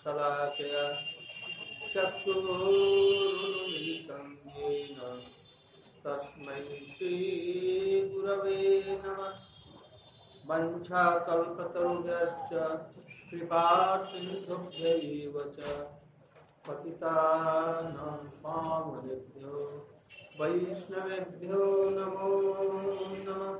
शलाकया चक्षुरुन्मिलितं येन तस्मै श्रीगुरवे नमः। वञ्चाकल्पतरुभ्यश्च कृपासिन्धुभ्यैव च पतितानां पावनेभ्यो वैष्णवेभ्यो नमो नमः।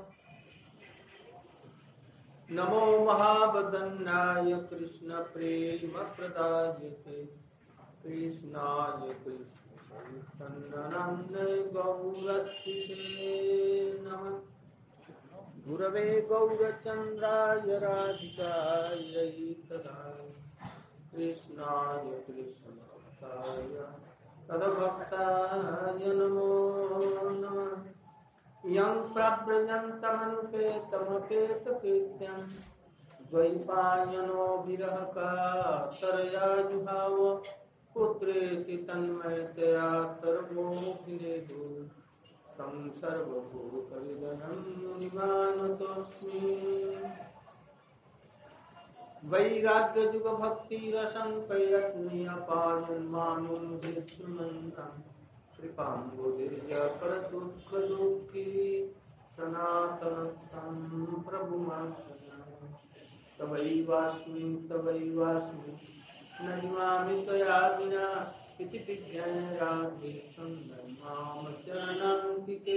नमो महावदन्याय कृष्णप्रेमप्रदायते कृष्णाय कृष्णचैतन्याय गौरक्षिते नमः। गुरवे गौरचन्द्राय राधिकायै तदाय कृष्णाय कृष्णभक्ताय तद्भक्ताय नमो नमः। यं प्रव्रजन्तमनुपेतमपेतकृत्यं द्वैपायनो विरहकातरया जुहाव पुत्रेति तन्मयतया तर्वोऽभिनेदु तं सर्वभूतहृदयं मुनिमानतोऽस्मि। वैराग्ययुगभक्तिरसं प्रयत्नीयपायन् मानुषेक्षुमन्तम् कृपां गुरुर्जयपरदुःखदुःखी सनातनं प्रभुमाश्रयामि। तवैवास्मि न जीवामि त्वया विना इति विज्ञाय राधे मां चरणान्तिके।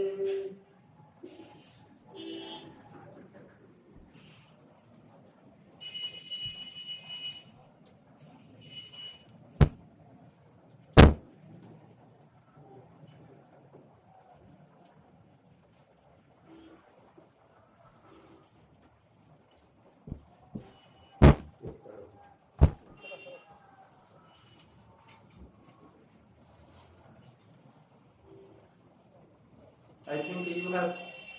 I think you have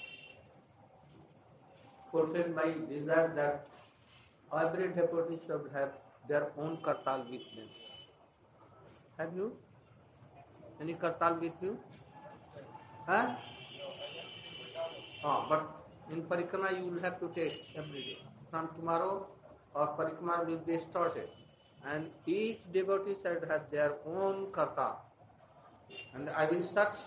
fulfilled my desire that every devotee should have their own kartal with them. Have you? Any kartal with you? Huh? But in parikrama you will have to take every day. From tomorrow, our parikrama will be started. And each devotee should have their own kartal. And I will search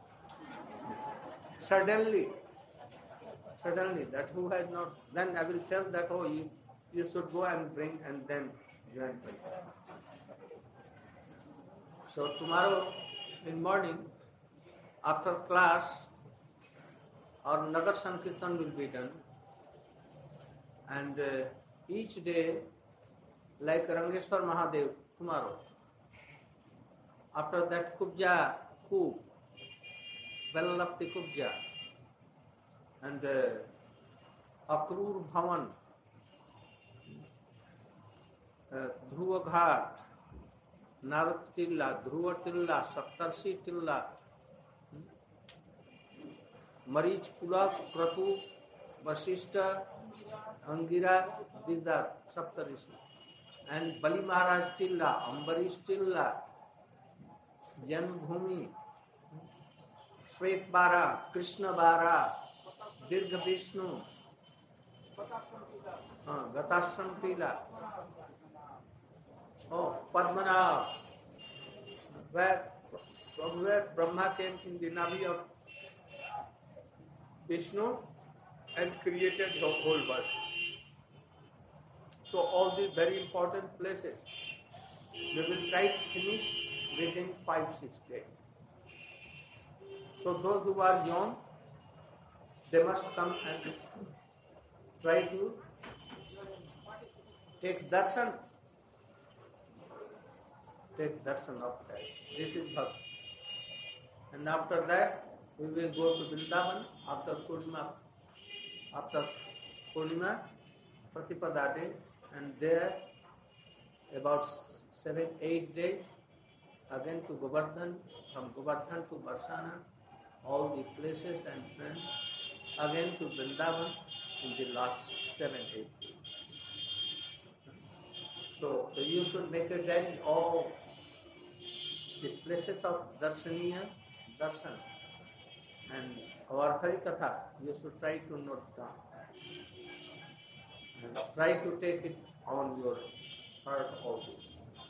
suddenly that who has not, then I will tell that, oh, you should go and bring and then join parikrama. So tomorrow in morning, after class, our Nagar Sankirtan will be done. And each day, like Rangeshwar Mahadev, tomorrow. After that, Kubja, well of the Kubja. And Akrur Bhavan, Dhruva Ghat, Narat Tilla, Dhruva Tilla, Saptarshi Tilla, Marich Pula, Kratu, Vasishta, Angira, Didar, Saptarishi. And Bali Maharaj Tilla, Ambarish Tilla, Janbhumi, Shwet Bara, Krishna Bara, Dirgha Vishnu, Gatashram Tilla, Padmanabh, from where Brahma came in the Navi of Vishnu and created the whole world. So all these very important places, we will try to finish within 5-6 days. So those who are young, they must come and try to take darshan. Take darshan of that. This is Bhakti. And after that, we will go to Vrindavan after Purnima, Pratipada day, and there about 7-8 days, again to Govardhan, from Govardhan to Barsana, all the places and friends, again to Vrindavan in the last 7-8 days. So you should make a diary of the places of Darshan. And our Harikatha, you should try to note down. And try to take it on your heard all this.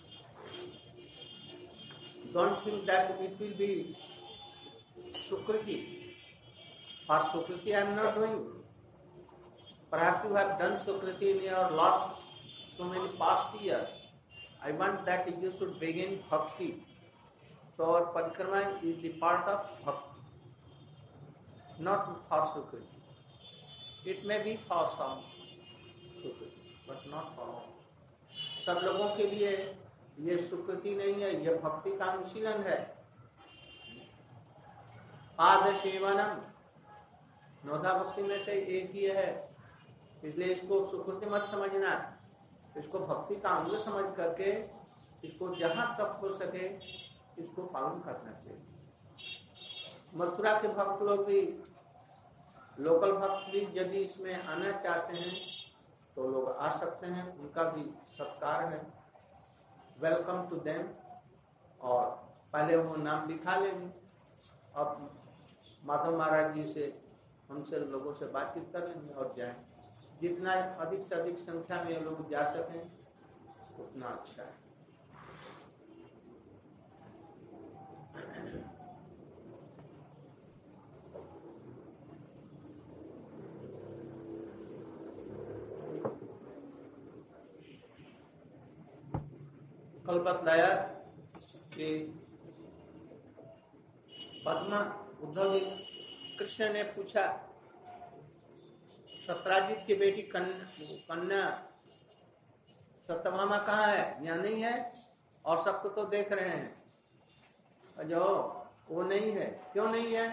Don't think that it will be Sukriti. For Sukriti I am not doing. Perhaps you have done Sukriti in your last so many past years. I want that you should begin Bhakti. So our parikrama is the part of Bhakti, not for Sukriti. It may be for some Sukriti, but not for all. सब लोगों के लिए ये सुकृति नहीं है, ये भक्ति का अनुशीलन है. पाद सेवनम नौधा भक्ति में से एक ही है, इसलिए इसको सुकृति मत समझना, इसको भक्ति का अंग समझ करके इसको जहां तक हो सके इसको पालन करना चाहिए. मथुरा के भक्त लोग भी, लोकल भक्त भी यदि इसमें आना चाहते हैं तो लोग आ सकते हैं, उनका भी सत्कार है. Welcome to them. और पहले वो नाम लिखा लेंगे, अब माधव महाराज जी से हमसे लोगों से बातचीत कर लेंगे और जाएं. जितना अधिक से अधिक संख्या में लोग जा सकें उतना अच्छा है. कल बतलाया कि पद्मा उद्धव जी कृष्ण ने पूछा सत्राजित की बेटी कन्या सत्यभामा कहाँ है? यहाँ नहीं है और सबको तो देख रहे हैं. जो वो नहीं है, क्यों नहीं है?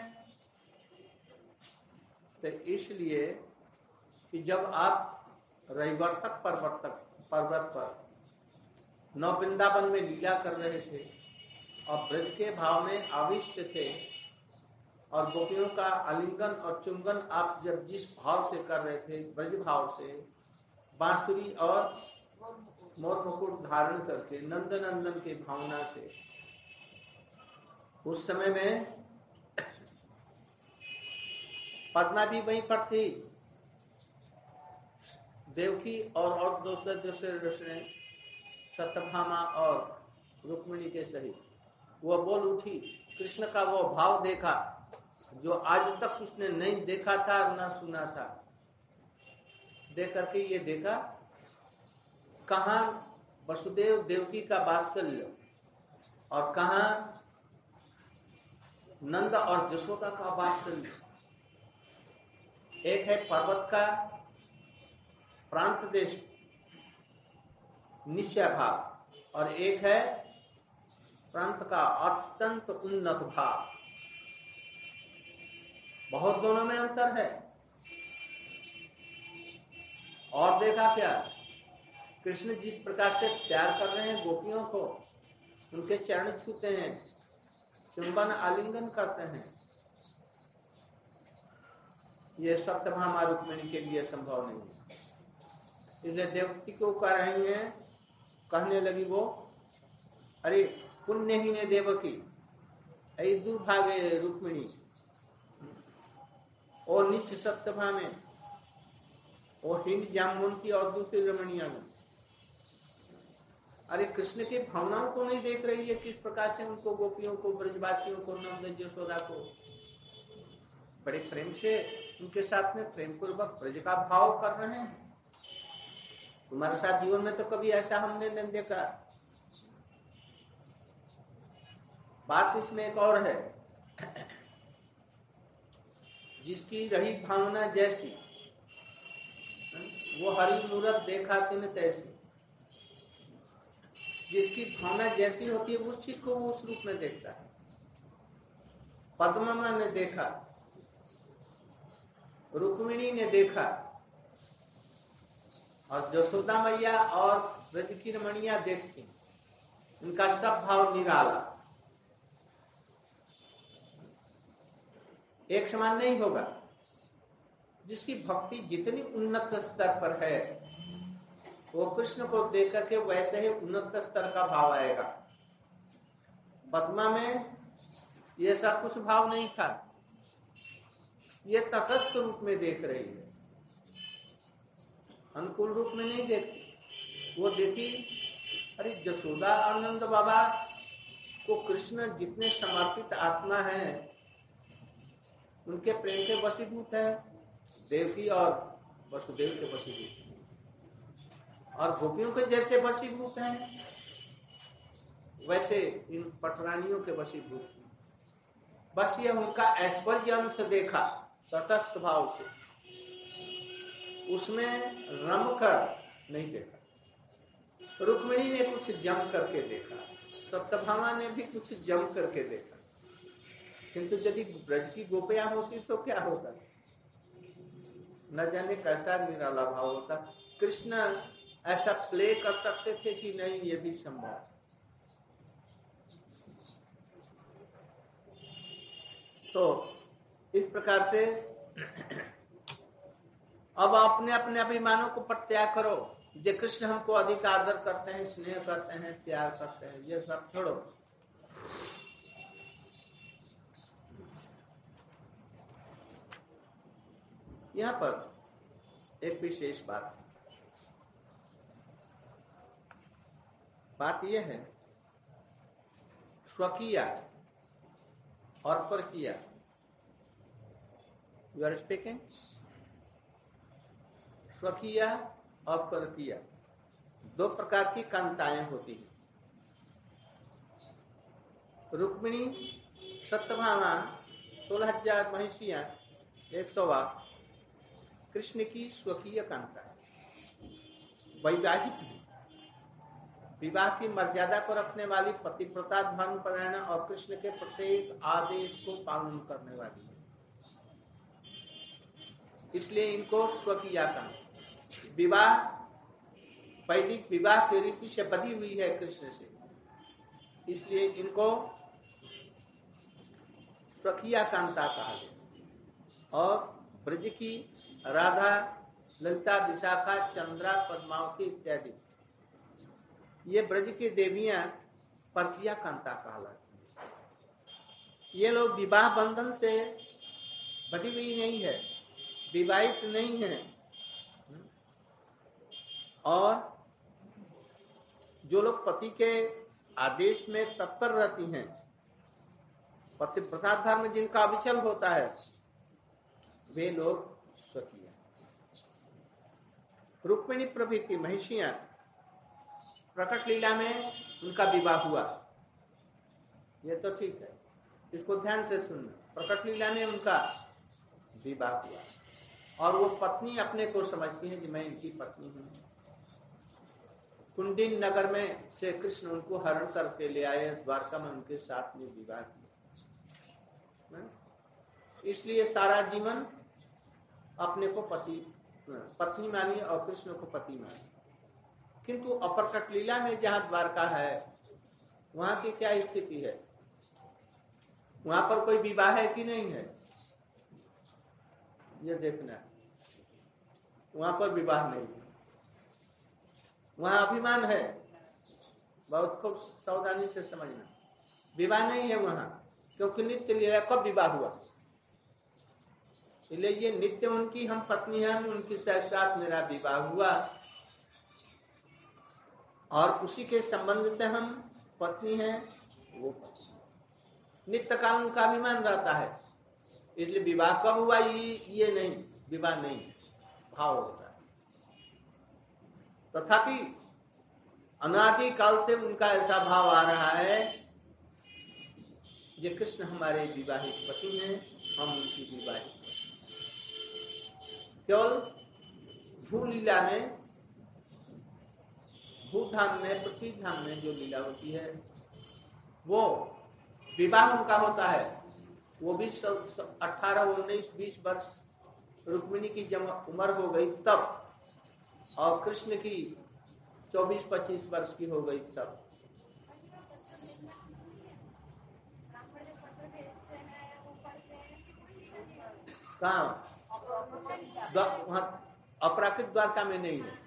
तो इसलिए कि जब आप रविवर्तक पर्वत पर नौ वृंदावन में लीला कर रहे थे और ब्रज के भाव में आविष्ट थे और गोपियों का आलिंगन और चुंबन आप जब जिस भाव से कर रहे थे, ब्रज भाव से, बांसुरी और मोर मुकुट धारण करके नंदन नंदन के भावना से, उस समय में पद्मा भी वहीं पर थी. देवकी और दूसरे सत्यभामा और रुक्मिणी के सहित वो बोल उठी. कृष्ण का वो भाव देखा जो आज तक उसने नहीं देखा था न सुना था. देख करके ये देखा कहाँ वसुदेव देवकी का वात्सल्य और कहाँ नंद और जशोदा का वात्सल्य. एक है पर्वत का प्रांत देश निश्चय भाव और एक है प्रांत का अत्यंत उन्नत भाव. बहुत दोनों में अंतर है. और देखा क्या, कृष्ण जिस प्रकार से प्यार कर रहे हैं गोपियों को, उनके चरण छूते हैं, चुंबन आलिंगन करते हैं, ये सत्यभामा रुक्मिणी के लिए संभव नहीं है. इसलिए देवकी को कह रही हैं, कहने लगी वो, अरे पुण्य ही ने देवकी, अरे दुर्भाग्य रुक्मिणी, और नीच सत्यभामे, और हिंद जामुनती और दूसरी रमणिया में. अरे कृष्ण की भावनाओं को नहीं देख रही है, किस प्रकार से उनको गोपियों को, ब्रजवासियों को, नंद यशोदा को बड़े प्रेम से उनके साथ में प्रेम पूर्वक ब्रज का भाव कर रहे हैं. तुम्हारे साथ जीवन में तो कभी ऐसा हमने नहीं देखा. बात इसमें एक और है, जिसकी रही भावना जैसी वो हरि मूरत देखा तिन तैसी. जिसकी भावना जैसी होती है उस चीज को वो उस रूप में देखता है. पद्मा ने देखा, रुक्मिणी ने देखा, और जशोदा मैया और ब्रज की रमणियां देखती, उनका सब भाव निराला, एक समान नहीं होगा. जिसकी भक्ति जितनी उन्नत स्तर पर है वो कृष्ण को देख करके वैसे ही उन्नत स्तर का भाव आएगा. पद्मा में ये सब कुछ भाव नहीं था, ये तटस्थ रूप में देख रही है, अनुकूल रूप में नहीं देखती. वो देखी अरे यशोदा और नंद बाबा को कृष्ण जितने समर्पित आत्मा हैं उनके प्रेम के वशीभूत है, देवकी और वसुदेव के वशीभूत, और गोपियों के जैसे वशीभूत हैं वैसे इन पटरानियों के वशीभूत। बस ये उनका ऐश्वर्य अंश देखा तटस्थ भाव से, उसमें रम कर नहीं देखा। रुक्मिणी ने कुछ जम करके देखा, सत्यभामा ने भी कुछ जम करके देखा, किंतु यदि ब्रज की गोपियां होती तो क्या होता, न जाने कैसा निराला भाव होता। कृष्ण ऐसा प्ले कर सकते थे कि नहीं, ये भी संभव। तो इस प्रकार से अब अपने अपने अभिमानों को परित्याग करो। जो कृष्ण हमको अधिक आदर करते हैं, स्नेह करते हैं, प्यार करते हैं, ये सब छोड़ो। यहाँ पर एक विशेष बात यह है, स्वकीय और परकीय। You are speaking. स्वकीय और परकीय दो प्रकार की कांताएं होती हैं। रुक्मिणी, सत्यभामा, 16,000 महिषियां, 100 कृष्ण की स्वकीय कांता है, वैवाहिक है, विवाह की मर्यादा को रखने वाली, पतिव्रता, धर्मपरायण और कृष्ण के प्रत्येक आदेश को पालन करने वाली है, इसलिए इनको स्वकीय कांता। विवाह वैदिक विवाह की रीति से बधी हुई है कृष्ण से, इसलिए इनको स्वकीय कांता कहा गया। और ब्रज की राधा, ललिता, विशाखा, चंद्रा, पद्मावती इत्यादि ये ब्रज की देवियां परकीय कांता कहलाती हैं। ये लोग विवाह बंधन से बधी हुई नहीं है, विवाहित नहीं है, और जो लोग पति के आदेश में तत्पर रहती हैं, पतिव्रता धर्म जिनका अविचल होता है, वे लोग स्वकीय। रुक्मिणी प्रभृति महिषियां, प्रकट लीला में उनका विवाह हुआ, ये तो ठीक है, इसको ध्यान से सुनना। प्रकट लीला में उनका विवाह हुआ और वो पत्नी अपने को समझती है कि मैं इनकी पत्नी हूं। कुंडिन नगर में से कृष्ण उनको हरण करके ले आए, द्वारका में उनके साथ में विवाह किया। इसलिए सारा जीवन अपने को पत्नी मानी और कृष्ण को पति मानी। किंतु अप्रकट लीला में जहां द्वारका है, वहां की क्या स्थिति है? वहां पर कोई विवाह है कि नहीं है, ये देखना। वहां पर विवाह नहीं है, वहां अभिमान है, बहुत खूब सावधानी से समझना। विवाह नहीं है वहां, क्योंकि नित्य लीला कब विवाह हुआ, इसलिए ये नित्य उनकी हम पत्नी हैं, उनके साथ मेरा विवाह हुआ और उसी के संबंध से हम पत्नी हैं, वो नित्य काल उनका अभिमान रहता है। इसलिए विवाह कब हुआ ये नहीं, विवाह नहीं, भाव होता है। तथापि अनादि काल से उनका ऐसा भाव आ रहा है, ये कृष्ण हमारे विवाहित पति हैं, हम उनकी विवाहित। केवल भू लीला में, भूधाम में, पृथ्वी धाम में जो लीला होती है, वो विवाह उनका होता है। वो भी 18, 19, 20 वर्ष रुक्मिणी की जब उम्र हो गई तब, और कृष्ण की 24, 25 वर्ष की हो गई तब। कहाँ? वहाँ अपराकृत द्वारका में नहीं है,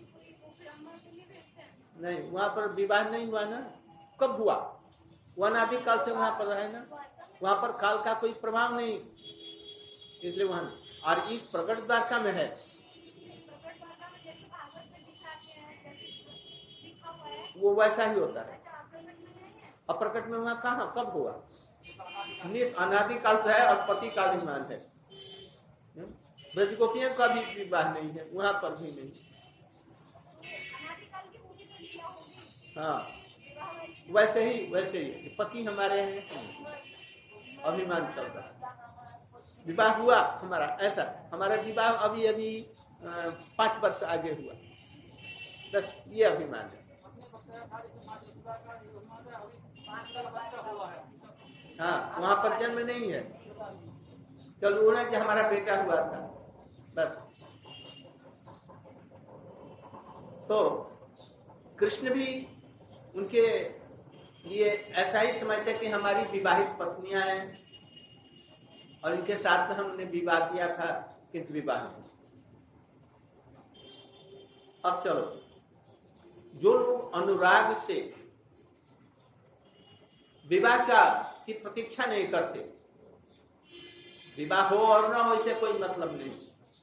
नहीं, वहां पर विवाह नहीं हुआ ना। कब हुआ? वो अनादि काल से वहां पर रहे ना, वहां पर काल का कोई प्रभाव नहीं, इसलिए वहां। और इस प्रकट द्वारका में है। वो वैसा ही होता है। अप्रकट में वहां कहाँ कब हुआ? नित अनादिकाल से है और पति का अभिमान है। ब्रज गोपियों का भी विवाह नहीं है, वहां पर भी नहीं। हाँ वैसे ही पति हमारे हैं, अभिमान चल रहा है। विवाह हुआ हमारा, ऐसा हमारा विवाह अभी 5 वर्ष आगे हुआ, बस ये अभिमान है। हाँ वहां पर जन्म नहीं है, चलो ना कि हमारा बेटा हुआ था बस। तो कृष्ण भी उनके लिए ऐसा ही समझते कि हमारी विवाहित पत्नियां हैं और इनके साथ में हमने विवाह किया था, किंतु विवाह नहीं। अब चलो, जो लोग अनुराग से विवाह की प्रतीक्षा नहीं करते, विवाह हो और ना हो इसे कोई मतलब नहीं,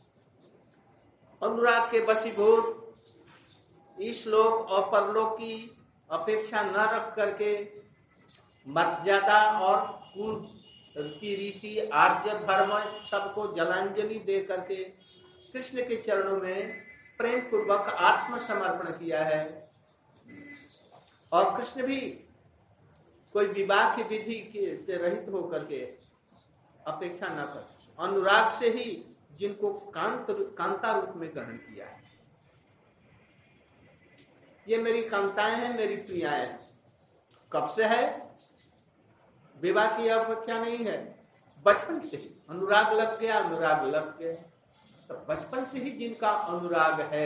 अनुराग के वशीभूत इस लोक और परलोक की अपेक्षा न रख करके मर्यादा और कुल की रीति आर्य धर्म सबको जलांजलि दे करके कृष्ण के चरणों में प्रेम पूर्वक आत्मसमर्पण किया है। और कृष्ण भी कोई विवाह की विधि से रहित होकर के अपेक्षा न कर, अनुराग से ही जिनको कांता रूप में ग्रहण किया है। ये मेरी कांताएं हैं, मेरी प्रियाएं हैं। कब से है? विवाह की अपेक्षा नहीं है, बचपन से ही अनुराग लग गया, अनुराग लग गया। तो बचपन से ही जिनका अनुराग है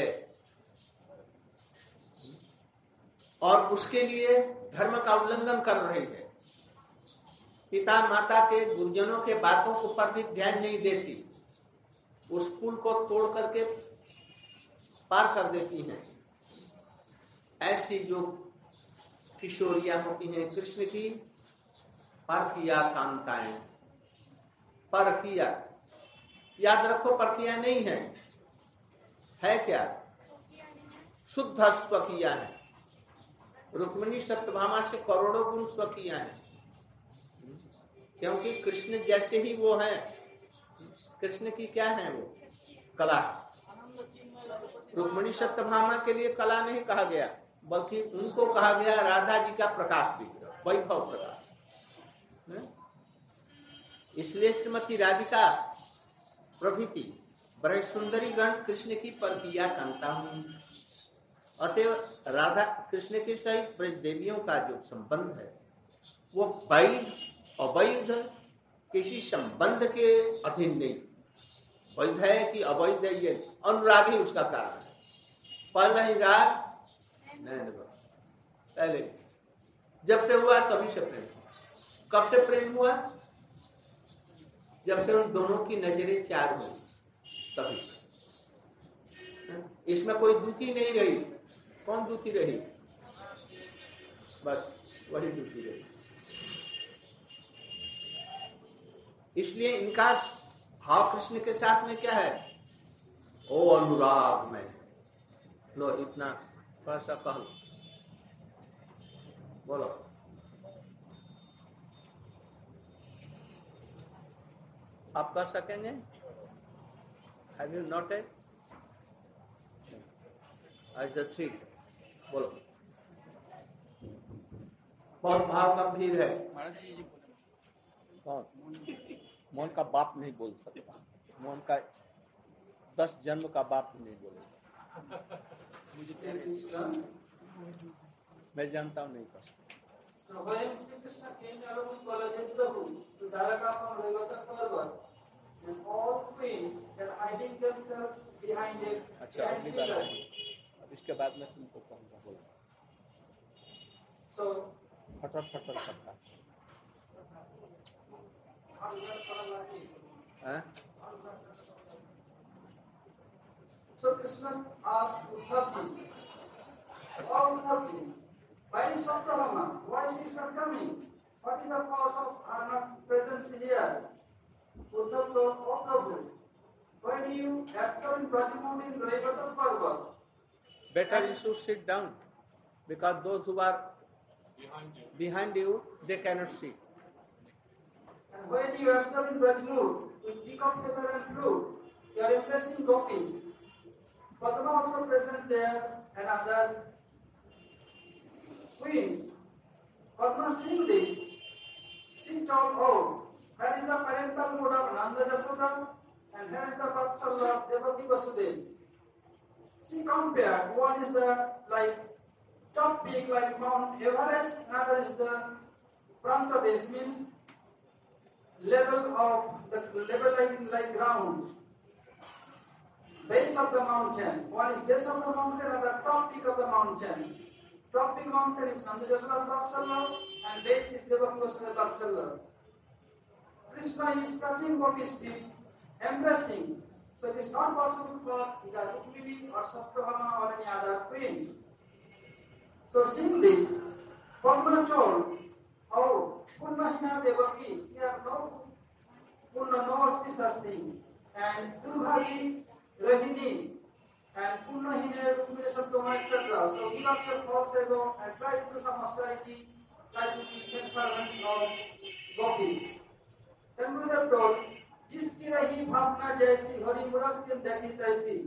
और उसके लिए धर्म का उल्लंघन कर रही है, पिता माता के गुरुजनों के बातों को पर भी ध्यान नहीं देती, उस पुल को तोड़ करके पार कर देती हैं, ऐसी जो किशोरियां होती हैं कृष्ण की परकिया कांताएं। परकिया याद रखो, परकिया नहीं है क्या? शुद्ध स्वकीया है। रुक्मिणी सत्यभामा से करोड़ों गुण स्वकीया है, क्योंकि कृष्ण जैसे ही वो है। कृष्ण की क्या है? वो कला। रुक्मिणी सत्यभामा के लिए कला नहीं कहा गया, बल्कि उनको कहा गया राधा जी का प्रकाश विग्रह, वैभव प्रकाश। इसलिए श्रीमती राधिका प्रभृति बड़े सुंदरी गण कृष्ण की परकिया कांता हुई। अतएव राधा कृष्ण के सहित ब्रज देवियों का जो संबंध है वो वैध अवैध किसी संबंध के अधीन नहीं। वैध है कि अवैध है, ये अनुराग ही उसका कारण है। पहला ही राग पहले जब से हुआ तभी से प्रेम। कब से प्रेम हुआ? जब से उन दोनों की नजरें चार हुई, तभी से। इसमें कोई दूती नहीं रही। कौन दूती रही? बस वही दूती रही। इसलिए इनका भाव कृष्ण के साथ में क्या है? ओ अनुराग में। लो इतना थोड़ा सा कह लो, बोलो। आप कर सकेंगे? Have you noted? अच्छा ठीक, बोलो। बहुत भाव गंभीर है। मोहन का बाप नहीं बोल सकता, मोहन का 10 जन्म का बाप नहीं बोलेगा। मैं जानता हूँ नहीं कर सकता। So when Sri Krishna came along with Baladev Prabhu to Dwaraka from Revata Parvat, and all queens were hiding themselves behind a pillars. अब इसके बाद में तुमको कहूँगा, बोलो। So फटर फटर करता है। So Krishna asked Uddhavji, "Oh Uddhavji, why is Satyabhama? Why she is not coming? What is the cause of her not presence here?" Uddhav told, "Oh Prabhu, why do you absent Brajamon in Revata Parvat?" Better you should sit down. because those who are behind you, they cannot see. And when you observe in Brajmur with peacock feather and flute, you are impressing gopis. Padma also present there and other queens. Padma seeing this, she told, oh, here is the parental mood of Nanda Yashoda and here is the Vatsalya of Devaki Vasudeva. She compared, one is the top peak like Mount Everest, another is the Prantadesh, means level like ground, base of the mountain. One is base of the mountain, another top peak of the mountain. Top peak mountain is Nanda Yashoda Vatsalya and base is Devaki Vasudeva Vatsalya. Krishna is touching Gopi's feet, embracing. So it is not possible for either Rukmini or Satyabhama or any other queens. So seeing this, Padma told, oh, Purnahina Devaki, we have no Purna, no auspicious thing. And Durbhagi, Rahini, and Purnahine, Rukmini, Satyabhama, etc. So give up your false ego and try to do some austerity, try to be good servant of Gopis. Then Gurudev told, जिसकी रही भावना जैसी हरि मुराद देखी तैसी.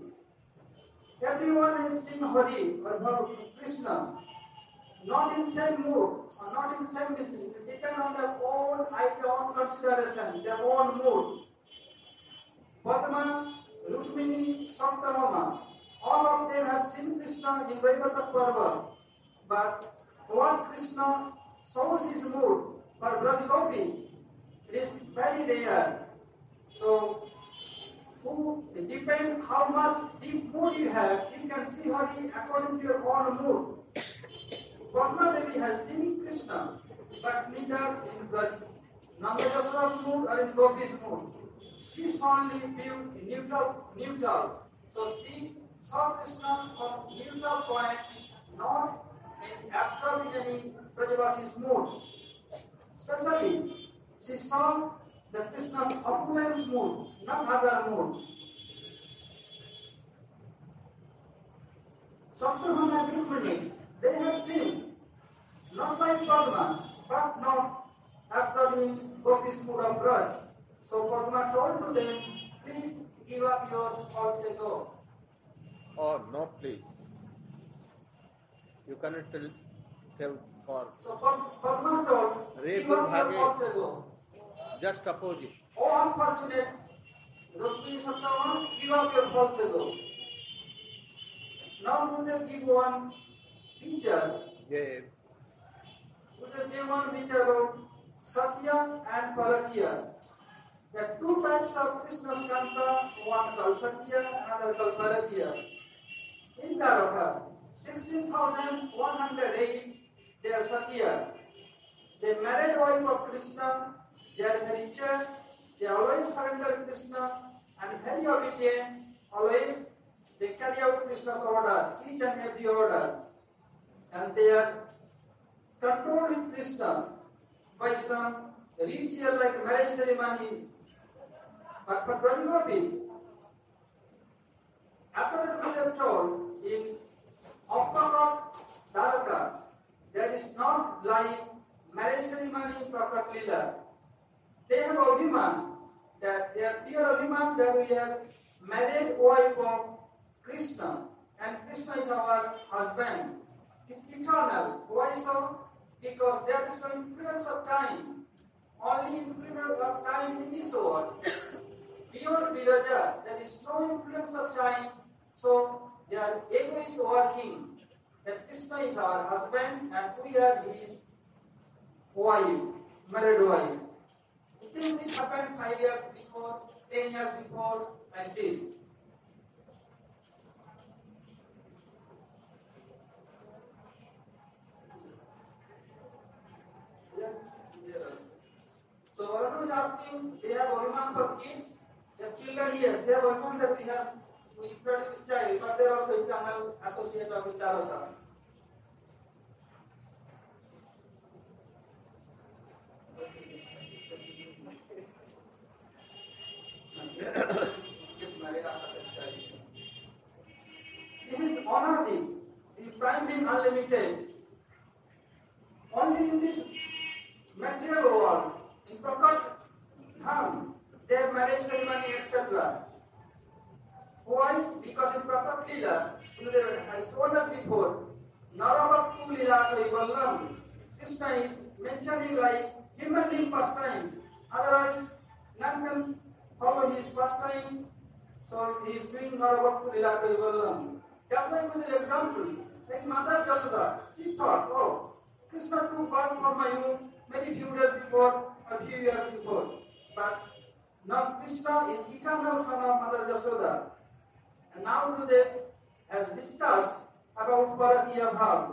Everyone is seeing Hari or Krishna, not in same mood or not in same business. It depends on their own idea, own consideration, their own mood. Padma, Rukmini, Satyabhama, all of them have seen Krishna in Vaivata Parva. But what Krishna shows his mood for Braj Gopis, it is very rare. So, it depends how much deep mood you have. You can see Hari according to your own mood. Padma Devi has seen Krishna, but neither in Nanda Yashoda's mood or in Gopi's mood. She saw only viewed neutral. So she saw Krishna from neutral point, not in absorbing any Brajavasi's mood. Especially, she saw the Krishna's opulence mood, not other mood. Satyabhama and Rukmini, they have seen, not like Padma, but not absorbing Gopi's mood of Braj. So Padma told to them, please give up your false ego. Oh, no, please. You cannot tell for. So Padma told, give up your false ego. Just opposite. Oh, unfortunate, Rukmini Satyabhama, give up your false ego. Now Gurudev give one picture. Yeah. Gurudev gave one picture about Satya and Parakya. There are two types of Krishna's Kanta, one called Satya, another called Parakya. In Dwaraka, 16,108, they are Satya. The married wife of Krishna, they are very chaste, they always surrender to Krishna and very obedient, always they carry out Krishna's order, each and every order. And they are controlled with Krishna by some ritual like marriage ceremony. But for Brajagopis, after that we have told in October Dwaraka, there is not like marriage ceremony in Prakat Lila. They have Abhiman, that they are pure Abhiman, that we are married wife of Krishna, and Krishna is our husband. It's eternal. Why so? Because there is no influence of time. Only influence of time in this world. Beyond Viraja, there is no influence of time. So their ego is working. That Krishna is our husband and we are his wife, married wife. It happened 5 years before, 10 years before, like this. So Varuna is asking, they have Abhiman for kids, they have children, yes, they have Abhiman that we introduce child, but they are also eternal associate of Vitarata. This is Anadi, the prime being unlimited. only in this material world, in Prakat Dham, their marriage ceremony, etc. Why? Because in Prakat Lila, has told us before, Narabaktu Lila Kaivallam, Krishna is mentioning like human being pastimes. Otherwise, none can follow his pastimes. So he is doing Narabaktu Lila Kaivallam. That's why with an example, like Mother Yashoda, she thought, oh, Krishna took birth from my womb maybe few days before, a few years before. But now Krishna is eternal son of Mother Yashoda. And now Gurudev has discussed about Parakiya Bhav.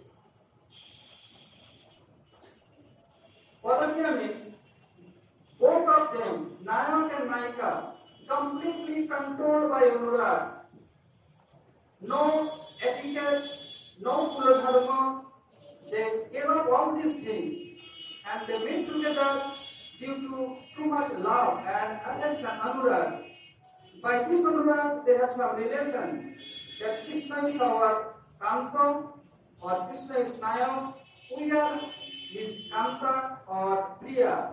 Parakiya means both of them, Nayak and Nayika, completely controlled by Anurag. No etiquette, no Kuladharma. They gave up all these things and they went together due to too much love and affection, Anurag. By this Anurag, they have some relation that Krishna is our Kanta or Krishna is Naya, we are his Kanta or Priya.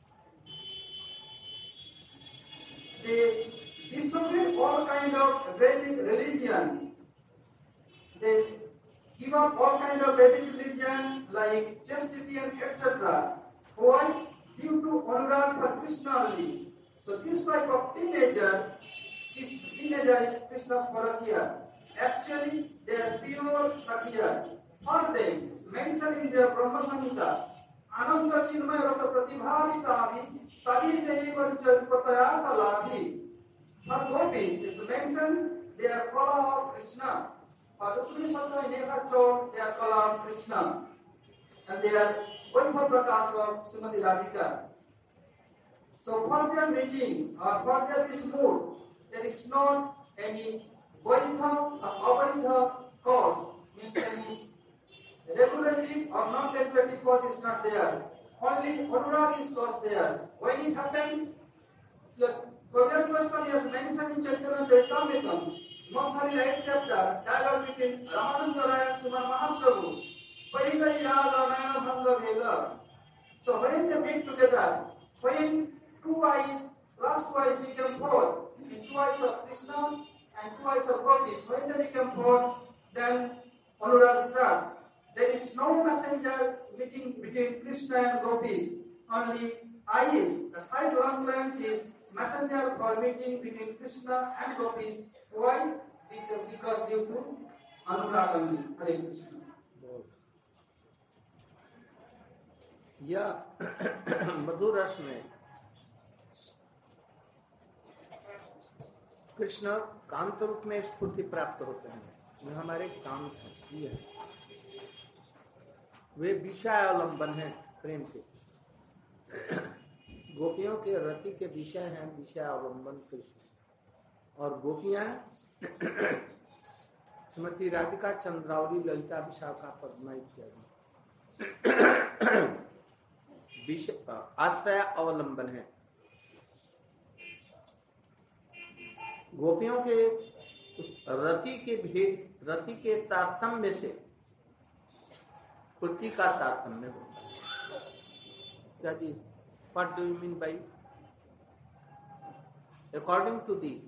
They disobey all kind of Vedic religion. They give up all kind of Vedic religion like chastity and etc. Why? Due to Anurag for Krishna only. So this type of teenager is Krishna's Parakiya. Actually, they are pure Sakya. For them, it's mentioned in their Brahma Samhita, Ananda Chinmaya Rasa Pratibhavitavi Tavi Patayata Labhi. For gopis, it's mentioned they are follower of Krishna. For Rukmini Sattva never told they are follower of Krishna. And they are Vaibhav Prakash of Srimati Radhika. So for their meeting or for their this mood, there is not any Vaidha or Avaidha cause, means any regulative or non-regulative cause is not there. Only Anurag is cause there. When it happened, Kaviraj Goswami has mentioned in Chaitanya Charitamrita, Madhuri 8th chapter, dialogue between Ramananda Rai and Srimad Mahaprabhu. Vaidai Radha Nayana Bhanga Vela. So when they meet together, when two eyes, last two eyes become four, in two eyes of Krishna and two eyes of gopis, when they become four, then Anurag starts. There is no messenger meeting between Krishna and gopis. Only eyes, the side long lens is messenger for meeting between Krishna and gopis. Why? Because due to Anurag only. Hare Krishna. या मधुर रस में कृष्ण कांत रूप में स्फूर्ति प्राप्त होते हैं। वे हमारे कांत हैं, ये है। वे विषय अवलंबन है प्रेम के। गोपियों के रति के विषय हैं विषय अवलंबन कृष्ण, और गोपियां श्रीमती राधिका, चंद्रावली, ललिता, विशाखा, पद्मा इत्यादि आश्रय अवलंबन है। गोपियों के उस रति के भेद, रति के तारतम्य से कृति का तारतम्य होता है। क्या चीज? What do you mean by? According to the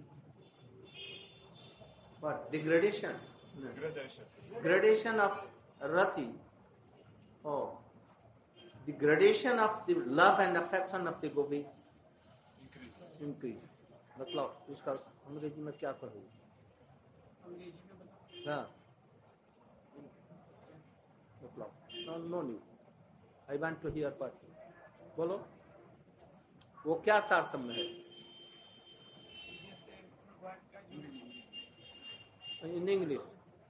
what? Degradation? No. Gradation of rati. Oh. The gradation of the love and affection of the gopi increase. मतलब इसका अंग्रेजी में क्या कहोगे? हाँ, मतलब no need. I want to hear what. बोलो, वो क्या तारतम्य है? In English.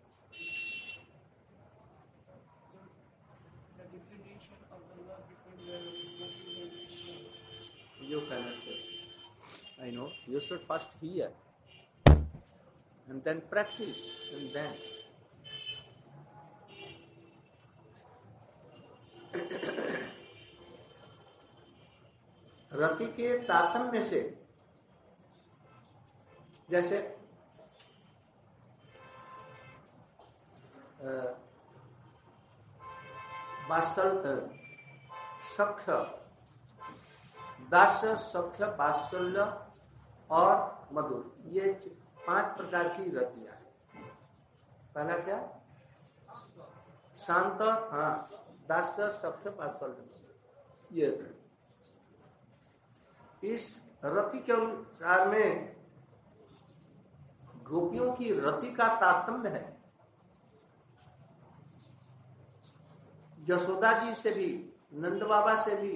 You cannot say. I know. You should first hear and then practice and then. रति के तारतम्य से, जैसे वात्सल्य, सख्य, दास्य, सख्य, वात्सल्य और मधुर, ये 5 प्रकार की रतियां हैं। पहला क्या? शांत, हाँ, दास्य, सख्य, वात्सल्य, ये इस रति के अनुसार में गोपियों की रति का तारतम्य है। यशोदा जी से भी, नंद बाबा से भी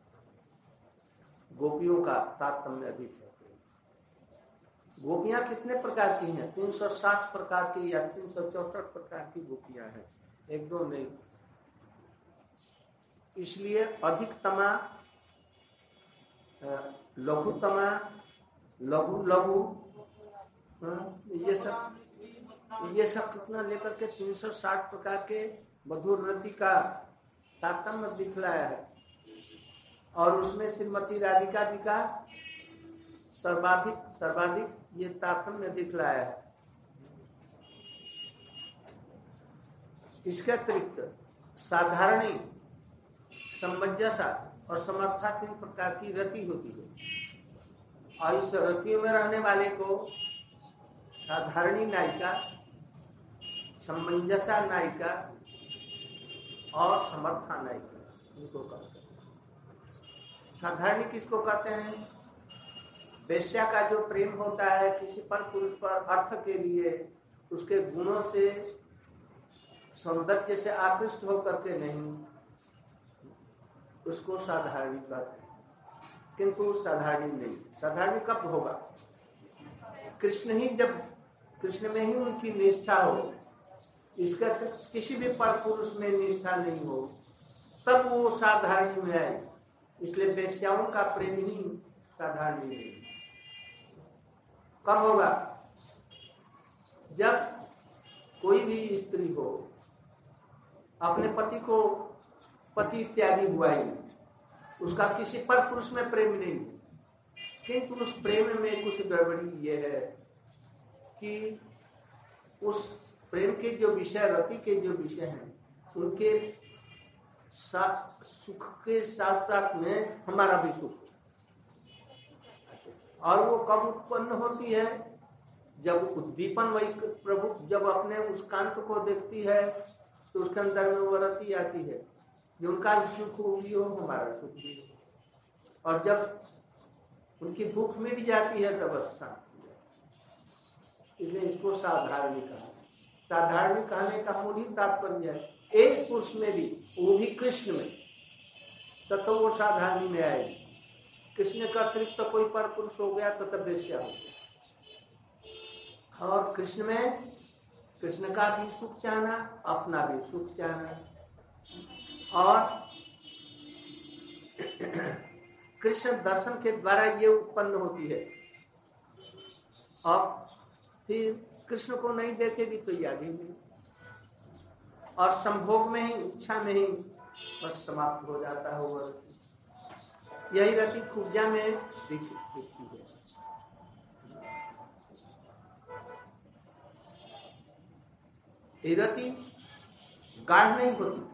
गोपियों का तारतम्य अधिक है। गोपियां कितने प्रकार की हैं? 360 प्रकार की या 364 प्रकार की गोपियां हैं, एक दो नहीं। इसलिए अधिकतमा, लघुतमा, लघु लघु, ये सब कितना लेकर के 360 प्रकार के मधुर रति का तारतम्य दिखलाया है। और उसमें श्रीमती राधिका जी का सर्वाधिक ये तारतम्य दिखलाया है। इसके अतिरिक्त साधारणी, समंजसा और समर्था 3 प्रकार की रति होती है। और इस रतियों में रहने वाले को साधारणी नायिका, समंजसा नायिका और समर्था नायिका, इनको कहते हैं। साधारणी किसको कहते हैं? वेश्या का जो प्रेम होता है किसी पर पुरुष पर अर्थ के लिए, उसके गुणों से, सौंदर्य से आकृष्ट होकर के नहीं, उसको साधारणी कहते हैं। किंतु साधारणी नहीं। साधारणी कब होगा? कृष्ण में ही उनकी निष्ठा हो, इसका किसी भी पर पुरुष में निष्ठा नहीं हो, तब वो साधारणी में आए। इसलिए वेश्याओं का प्रेम ही साधारणी नहीं। कब होगा? जब कोई भी स्त्री हो, अपने पति को पति इत्यादि हुआ ही, उसका किसी पर पुरुष में प्रेम नहीं, किंतु उस प्रेम में कुछ गड़बड़ी ये है कि उस प्रेम के जो विषय, रति के जो विषय हैं, उनके सुख के साथ साथ में हमारा भी सुख। और वो कब उत्पन्न होती है? जब उद्दीपन, वही प्रभु जब अपने उस कांत को देखती है तो उसके अंदर में वो रति आती है, जो उनका सुख भी हो, हमारा सुख भी हो। और जब उनकी भूख मिट जाती है तब बस शांति है। इसलिए इसको साधारणी कहा। साधारणी कहने का मूल ही तात्पर्य है एक पुरुष में भी, वो भी कृष्ण में, तो वो साधारणी में आएगी। कृष्ण का अतिरिक्त तो कोई पर पुरुष हो गया तो तब वेश्या हो गया। और कृष्ण में कृष्ण का भी सुख चाहना, अपना भी सुख चाहना, और कृष्ण दर्शन के द्वारा ये उत्पन्न होती है। और फिर कृष्ण को नहीं देखेगी तो याद ही नहीं, और संभोग में ही, इच्छा में ही बस समाप्त हो जाता है। वो यही रति खूबजा में दिखती है। ये रति गाढ़ नहीं होती,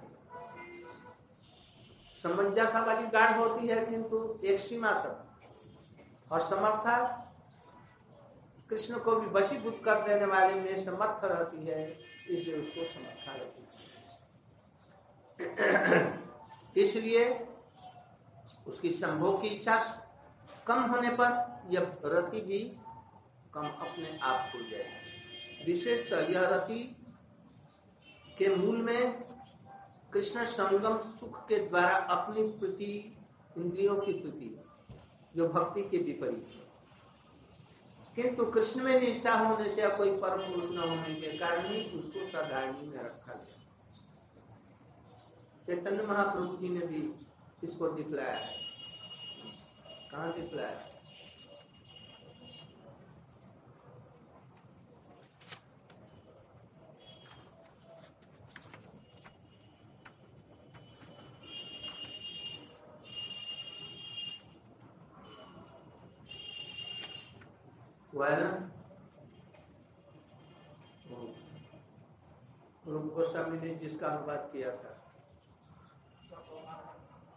समंजसा वाली गाढ़ होती है, किंतु एक सीमा तक। और समर्था कृष्ण को भी वशीभूत कर देने वाले में समर्थ रहती है, इसलिए उसको समर्था रहती है। इसलिए उसकी संभोग की इच्छा कम होने पर यह रति भी कम अपने आप हो जाएगी। विशेषतः यह रति के मूल में कृष्ण संगम सुख के द्वारा अपनी प्रति, इंद्रियों की प्रति, जो भक्ति के विपरीत है। किंतु कृष्ण में निष्ठा होने से या कोई परम पुरुष न होने के कारण ही उसको साधारणी में रखा गया। चैतन्य महाप्रभु जी ने भी इसको दिखलाया है। कहाँ दिखलाया है? रूप गोस्वामी ने जिसका अनुवाद किया था,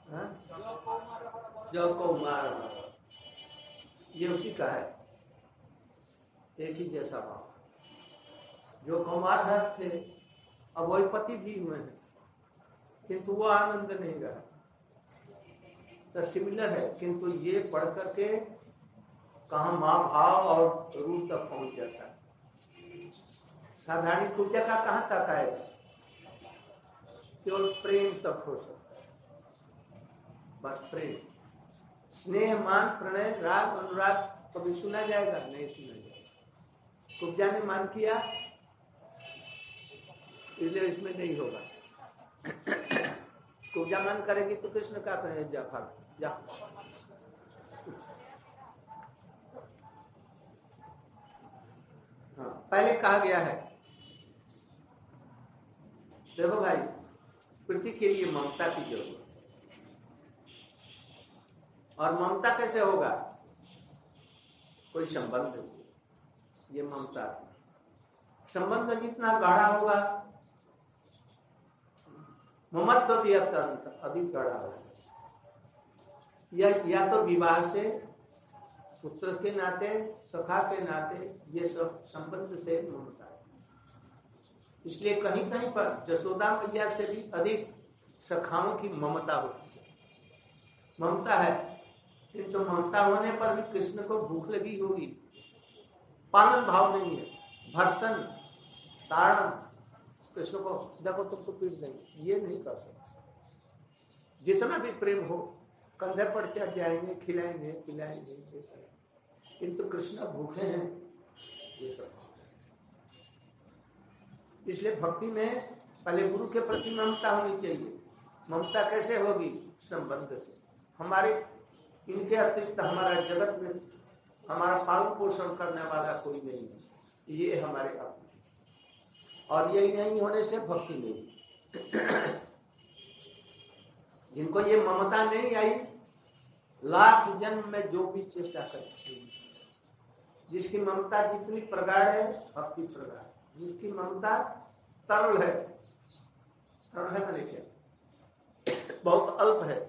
हाँ? जो कौमार ये उसी का है, एक ही जैसा भाव। जो कौमार हर थे अब वही पति भी हुए हैं, किंतु वो आनंद नहीं रहा। तो सिमिलर है, किंतु ये पढ़ करके कहा माँ भाव और रूप तक पहुंच जाता है। साधारण पूजा का कहां तक आएगा? केवल प्रेम तक हो सकता है, बस प्रेम। स्नेह मान प्रणय राग अनुराग कभी सुना जाएगा? नहीं सुना जाएगा। कुब्जा ने मान किया इसलिए इसमें नहीं होगा। कुब्जा मान करेगी तो कृष्ण का कहे जा भाग जा। हाँ, पहले कहा गया है, देखो भाई, पृथ्वी के लिए ममता की जरूरत है। और ममता कैसे होगा? कोई संबंध से। ये ममता, संबंध जितना गाढ़ा होगा ममत्व भी अत्यंत अधिक गाढ़ा होगा। या तो विवाह से, पुत्र के नाते, सखा के नाते, ये सब संबंध से ममता है। इसलिए कहीं कहीं पर जसोदा मैया से भी अधिक सखाओं की ममता होती है। ममता है, किंतु ममता होने पर भी कृष्ण को भूख लगी होगी, पालन भाव नहीं है, भर्सन ताड़न, कृष्ण को देखो तुमको पीट देंगे, ये नहीं कर सकते। जितना भी प्रेम हो, कंधे पर चढ़ जाएंगे, खिलाएंगे पिलाएंगे, किंतु कृष्ण भूखे हैं, ये सब। इसलिए भक्ति में पहले गुरु के प्रति ममता होनी चाहिए। ममता कैसे होगी? संबंध से। हमारे इनके अतिरिक्त हमारा जगत में हमारा पालन पोषण करने वाला कोई नहीं है, ये हमारे अपने। और यही नहीं होने से भक्ति नहीं। जिनको ये ममता नहीं आई, लाख जन्म में जो भी चेष्टा करें, जिसकी ममता जितनी प्रगाढ़ है भक्ति प्रगाढ़, जिसकी ममता तरल है, तरल है मैंने क्या, बहुत अल्प है,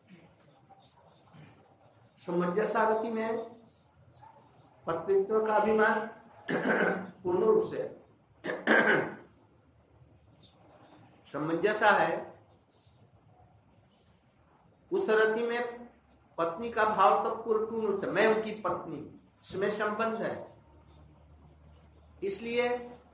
समंजसागति में पत्नीत्व का अभिमान पूर्ण रूप से समंजसा है। उस रति में पत्नी का भाव तो पूर्ण रूप से, मैं उनकी पत्नी, इसमें संबंध है। इसलिए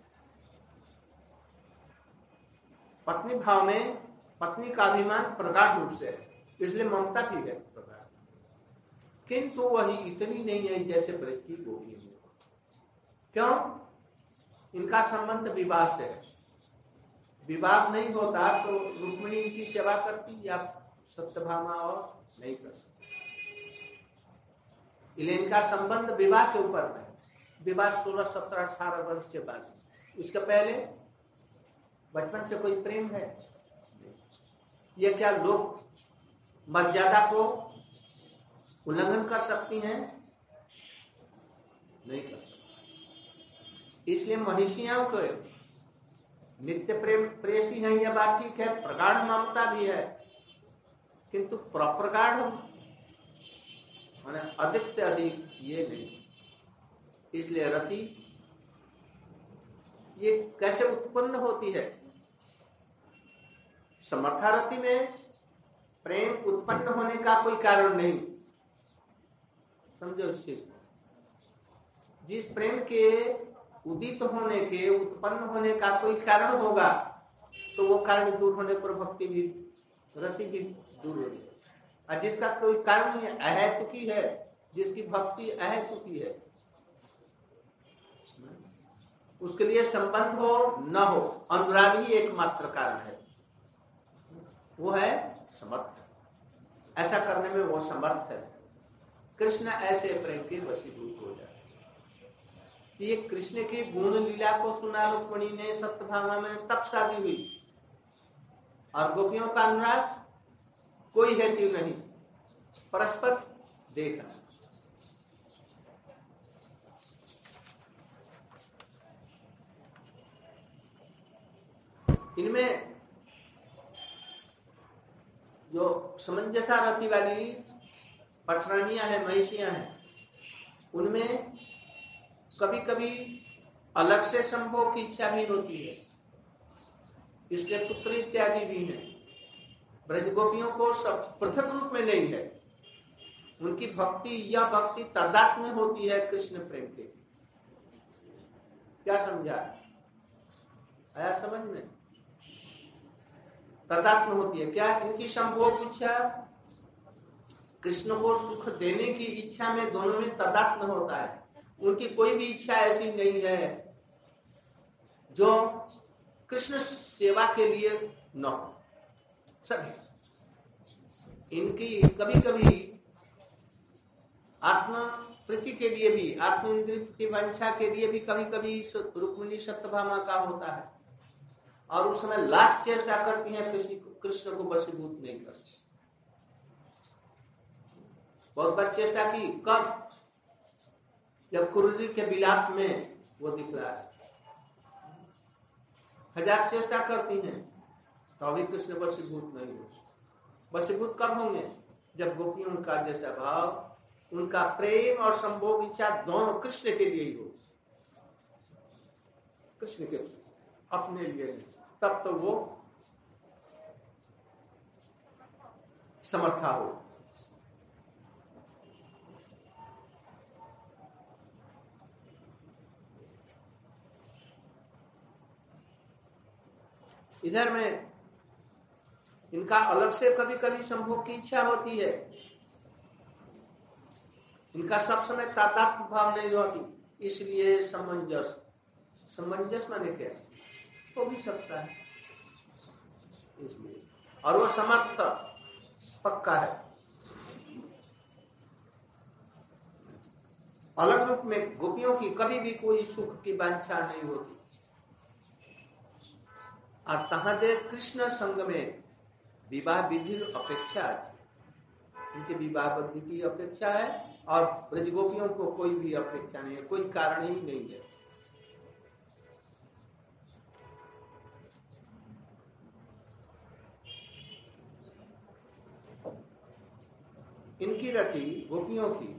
पत्नी भाव में पत्नी का अभिमान प्रगाढ़ रूप से है, इसलिए ममता भी है प्रगाढ़। किंतु वही इतनी नहीं है जैसे ब्रज की गोपी है। क्यों? इनका संबंध विवाह से है। विवाह नहीं होता तो रुक्मिणी इनकी सेवा करती या सत्यभामा और नहीं कर सकती। इसलिए इनका संबंध विवाह के ऊपर है। विवाह 16, 17, 18 वर्ष के बाद। उसके पहले बचपन से कोई प्रेम है? ये क्या लोग मर्यादा को उल्लंघन कर सकती हैं? नहीं कर सकती। इसलिए महिषियों को नित्य प्रेम प्रेसी है, यह बात ठीक है, प्रगाढ़ ममता भी है, किंतु प्रगाढ़ माने अधिक से अधिक ये नहीं। इसलिए रति ये कैसे उत्पन्न होती है? समर्था रति में प्रेम उत्पन्न होने का कोई कारण नहीं। समझो इस चीज को। जिस प्रेम के उदित होने के, उत्पन्न होने का कोई कारण होगा तो वो कारण दूर होने पर भक्ति भी, रति भी दूर हो जाए। और जिसका कोई कारण नहीं है, अहेतुकी है, जिसकी भक्ति अहेतुकी है, उसके लिए संबंध हो न हो, अनुराग ही एकमात्र कारण है। वो है समर्थ। ऐसा करने में वो समर्थ है। कृष्ण ऐसे प्रेम के वशीभूत हो जाए। ये कृष्ण के गुण लीला को सुना रुक्मिणी ने सत्यभामा में, तब शादी हुई। और गोपियों का अनुराग कोई हेतु नहीं, परस्पर देखना। इनमें जो समंजसा रति वाली पटरानियां हैं, महिषियां हैं, उनमें कभी कभी अलग से संभोग की इच्छा भी होती है, इसलिए पुत्र इत्यादि भी हैं। ब्रज गोपियों को सब पृथक रूप में नहीं है, उनकी भक्ति या भक्ति तादात्म्य में होती है कृष्ण प्रेम के। क्या समझा? आया समझ में? तादात्म्य होती है क्या? इनकी संभोग इच्छा कृष्ण को सुख देने की इच्छा में दोनों में तादात्म्य होता है। उनकी कोई भी इच्छा ऐसी नहीं है जो कृष्ण सेवा के लिए न हो। सभी इनकी कभी कभी आत्म प्रीति के लिए भी, आत्म इंद्रिय प्रतिवंशा के लिए भी कभी कभी रुक्मिणी सत्यभामा का होता है, और उस समय लास्ट चेष्टा करती है कृष्ण को वशीभूत नहीं कर सकती। बहुत बार चेष्टा की, कब? जब कुरुजी के विलाप में वो दिख रहा है, 1000 चेष्टा करती हैं तो अभी कृष्ण वशीभूत नहीं हो। वशीभूत कब होंगे? जब गोपियों का जैसा भाव, उनका प्रेम और संभोग इच्छा दोनों कृष्ण के लिए ही हो, कृष्ण के अपने लिए नहीं, तब तो वो समर्था हो। इधर में इनका अलग से कभी कभी संभोग की इच्छा होती है, इनका सब समय तादात्म्य भाव नहीं होती, इसलिए समंजस माने क्या? हो भी सकता है इसलिए, और वो समर्थ पक्का है। अलग रूप में गोपियों की कभी भी कोई सुख की वांछा नहीं होती, और तहादे कृष्ण संग में विवाह विधि अपेक्षा है, उनके विवाह विधि की अपेक्षा है, और ब्रज गोपियों को कोई भी अपेक्षा नहीं है, कोई कारण ही नहीं है। इनकी रति गोपियों की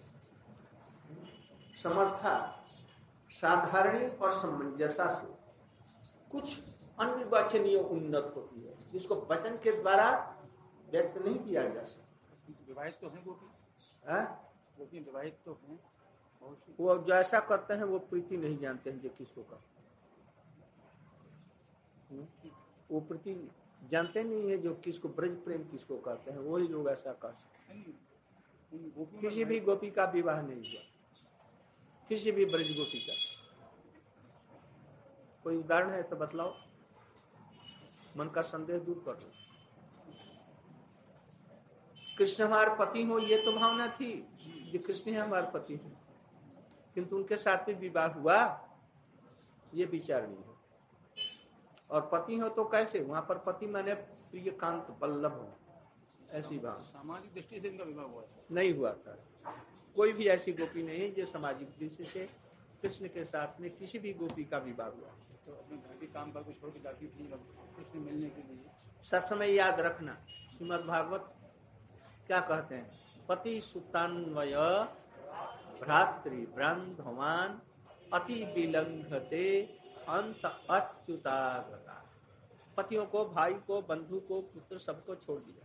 समर्था साधारणी और समंजसा से कुछ अनिर्वचनीय उन्नत होती है, जिसको वचन के द्वारा व्यक्त नहीं किया जा सकता। विवाहित तो है गोपी, गोपी विवाहित तो है, वो जो ऐसा करते हैं वो प्रीति नहीं जानते हैं जो किसको करते हैं, वो प्रीति जानते नहीं है जो किसको ब्रज प्रेम किसको कहते हैं, वही लोग ऐसा कर सकते हैं। किसी भी गोपी का विवाह नहीं हुआ, किसी भी ब्रज गोपी का। कोई उदाहरण है तो बतलाओ, मन का संदेह दूर कर दो। कृष्ण हमारे पति हो, ये तो भावना थी कि कृष्ण है हमारे पति हो, किंतु उनके साथ भी विवाह हुआ, ये विचार नहीं है। और पति हो तो कैसे? वहां पर पति माने प्रिय कांत वल्लभ हो, ऐसी बात। सामाजिक दृष्टि से इनका विवाह हुआ नहीं हुआ था। कोई भी ऐसी गोपी नहीं है जो सामाजिक दृष्टि से कृष्ण के साथ में किसी भी गोपी का विवाह हुआ। तो अपने घर के काम पर कुछ छोड़ के जाती थी कृष्ण मिलने के लिए। सब समय याद रखना, श्रीमद् भागवत क्या कहते हैं? पति सुतान्वय भ्रातृ ब्रह्मवान अति विलंघते अंत अच्युतागता। पतियों को, भाई को, बंधु को, पुत्र सबको छोड़ दिया।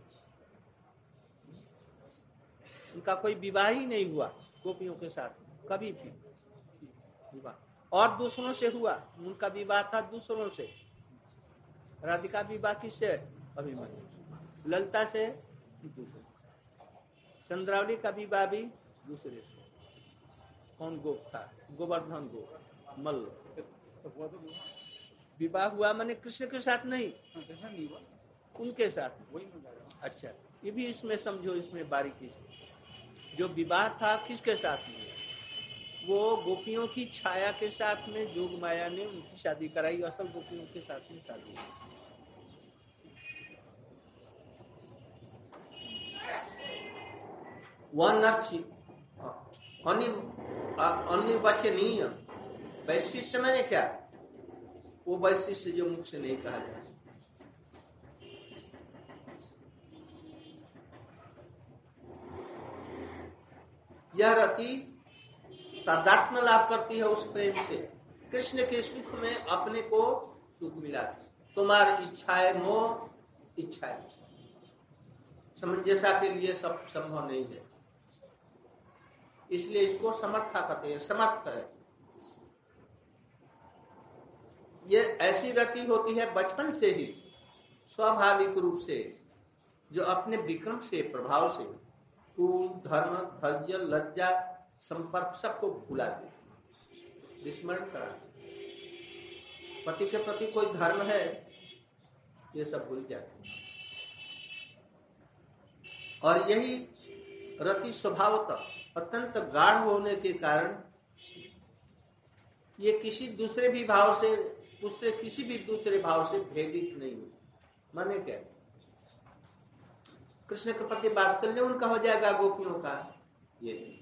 उनका कोई विवाह ही नहीं हुआ गोपियों के साथ कभी भी विवाह। और दूसरों से हुआ, उनका विवाह था दूसरों से। राधिका विवाह किससे? अभिमन्यु। ललिता से दूसरे। चंद्रावली का विवाह भी दूसरे से। कौन गोप था? गोवर्धन गोप मल्ल। तो विवाह हुआ माने कृष्ण के साथ नहीं, नहीं हुआ, उनके साथ। वही मैं कह रहा हूं। अच्छा, ये भी इसमें समझो, इसमें बारीकी से। जो विवाह था किसके साथ में? वो गोपियों की छाया के साथ में जोग माया ने उनकी शादी कराई, असल गोपियों के साथ में शादी। अनिर्वचनीय वैशिष्ट मैंने क्या? वो वैशिष्ट जो मुख से नहीं कहा जा सकता। यह रति तादात्म्य लाभ करती है उस प्रेम से। कृष्ण के सुख में अपने को सुख मिला। तुम्हारी इच्छाएं मोह, इच्छाएं समंजसा के लिए सब संभव नहीं है, इसलिए इसको समर्था कहते हैं, समर्थ है। ये ऐसी रति होती है बचपन से ही स्वाभाविक रूप से, जो अपने विक्रम से, प्रभाव से कुल, धर्म, धैर्य, लज्जा, संपर्क सबको भुला दे, विस्मरण करा। पति के प्रति कोई धर्म है, ये सब भूल जाते हैं। और यही रति स्वभावतः अत्यंत गाढ़ होने के कारण ये किसी दूसरे भी भाव से, उससे किसी भी दूसरे भाव से भेदित नहीं हो। माने क्या, कृष्ण के प्रति वात्सल्य उनका हो जाएगा गोपियों का, ये नहीं।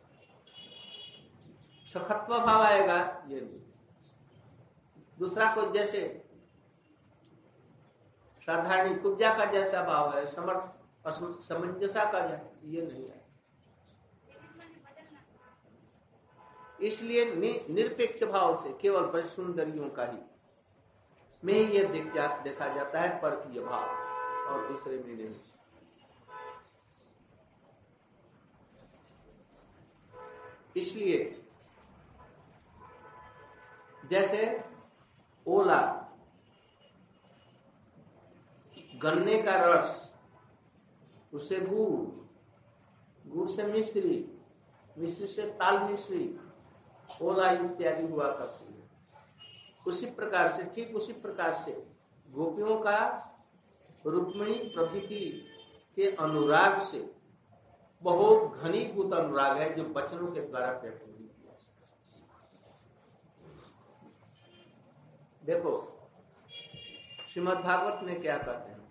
सखत्व भाव आएगा, ये नहीं। दूसरा कोई जैसे साधारण कुब्जा का जैसा भाव है, समर्थ और समंजसा का, ये नहीं है। इसलिए निरपेक्ष भाव से केवल पर सुंदरियों का ही में ये देखा जाता है, परकीय भाव, और दूसरे में नहीं। इसलिए जैसे ओला, गन्ने का रस, उससे गुड़, गुड़ से मिश्री, मिश्री से ताल मिश्री, ओला इत्यादि हुआ करती है। उसी प्रकार से, ठीक उसी प्रकार से गोपियों का रुक्मिणी प्रभृति के अनुराग से बहुत घनीभूत अनुराग है, जो वचनों के द्वारा व्यक्त नहीं किया। देखो श्रीमद् भागवत में क्या कहते हैं,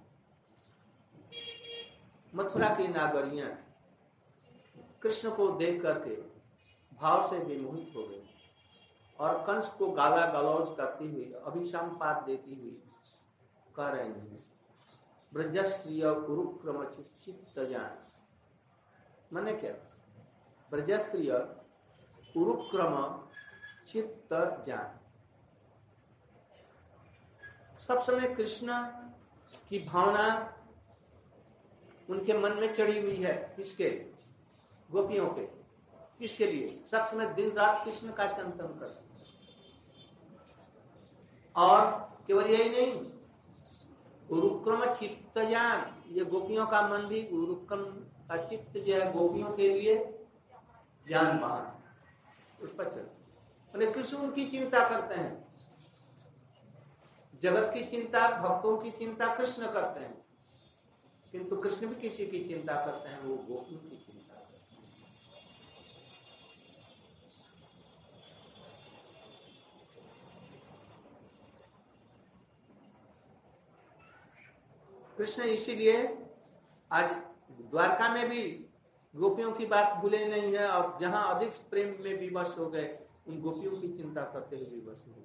मथुरा की नागरियां कृष्ण को देख करके भाव से विमोहित हो गई और कंस को गाला गलौज करती हुई, अभिसंपात देती हुई कह रही है, ब्रजश्रिय कुरुक्रम चित्तजान। माने क्या, ब्रजश्रिय कुरुक्रम चित्त जान। सब समय कृष्ण की भावना उनके मन में चढ़ी हुई है। किसके? गोपियों के। किसके लिए? सब समय दिन रात कृष्ण का चिंतन कर। और केवल यही नहीं, उरुक्रम चित्त जान, ये गोपियों का मन भी, उरुक्रम का चित्त जो है गोपियों के लिए जान बाहर उस पर चल। कृष्ण उनकी चिंता करते हैं। जगत की चिंता, भक्तों की चिंता कृष्ण करते हैं, किंतु कृष्ण भी किसी की चिंता करते हैं, वो गोपियों की चिंता करते हैं। कृष्ण इसीलिए आज द्वारका में भी गोपियों की बात भूले नहीं है, और जहां अधिक प्रेम में विवश हो गए, उन गोपियों की चिंता करते हुए विवश हो गए।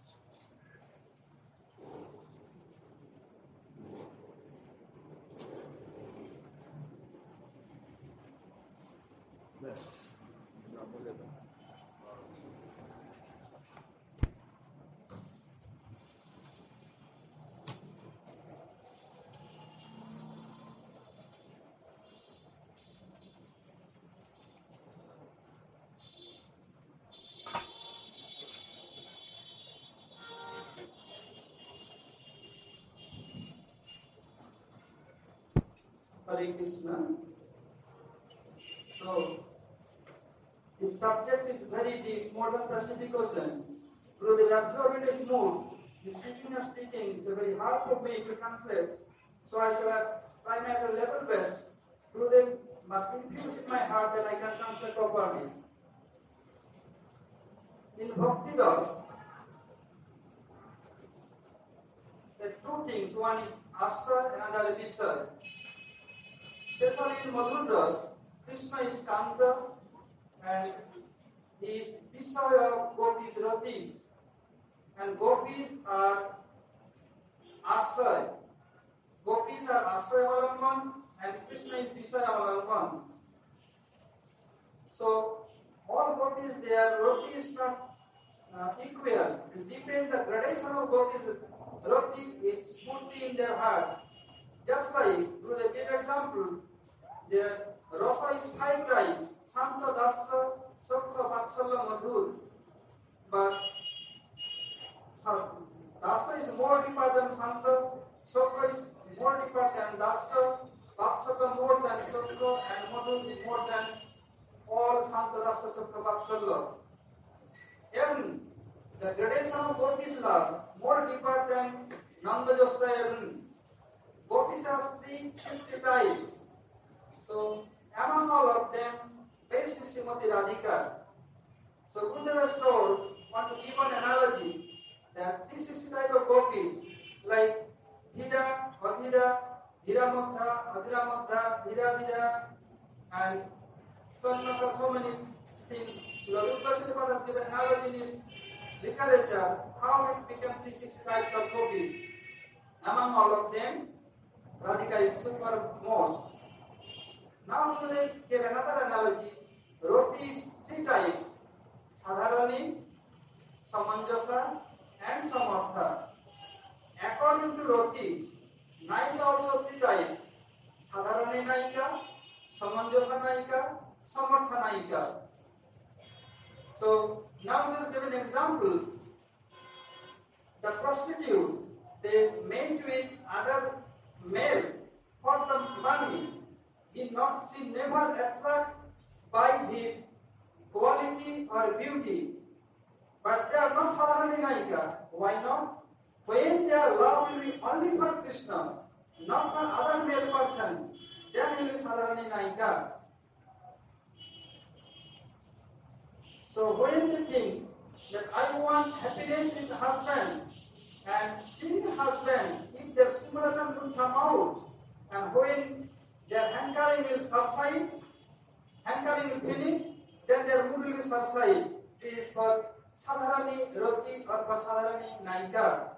Hare Krishna. So, the subject is very deep, more than Pacific Ocean. Through the absorbing is mood, the speaking and speaking is very hard for me to translate. So I shall try my level best. Through the must infuse in my heart that I can translate properly. In Bhakti Ras, there are two things. One is Ashra and another is Vishra. Especially in Madhur Ras, Krishna is Kanta and he is Vishaya of Gopis Ratis, and Gopis are Ashray. Gopis are Ashray Avalamban and Krishna is Vishaya Avalamban. So all gopis, their roti is not equal. It depends the gradation of gopis. Roti is smoothly in their heart. Just like, to give example, their rasa is 5 types: Santa, Dasa, Sakha, Vatsalya, Madhur. But Dasa is more deeper than Santa, Sakha is more deeper than Dasa, Vatsalya more than Sakha, and Madhur is more than all Santa, Dasa, Sakha, Vatsalya. Even the gradation of gopis love more deeper than Nanda Josta even. Gopis has 360 types. So among all of them, best is Srimati Radhika. So Gurudeva has told, want to give an analogy, that 360 type of gopis, like Dhira, Adhira, Dhira Mudha, Adhira Mudha, Dhira Dhira, and so many things. So Rupa Sripad has given analogy in his literature, how it became 360 types of gopis. Among all of them, Radhika is supermost. Now we give another analogy. Roti is 3 types: Sadharani, Samanjasa, and Samartha. According to Rotis, Naika also 3 types: Sadharani Naika, Samanjasa Naika, Samartha Naika. So now we will give an example. The prostitute, they met with other male for the money. She never attracted by his quality or beauty. But they are not Sadharani Naika. Why not? When their love will be only for Krishna, not for other male person, then will be Sadharani Naika. So when they think that I want happiness with the husband, and seeing the husband, if their stimulation will come out, and when their hankering will subside, hankering will finish, then their mood will subside. This is for Sadharani Roti or for Sadharani Naika.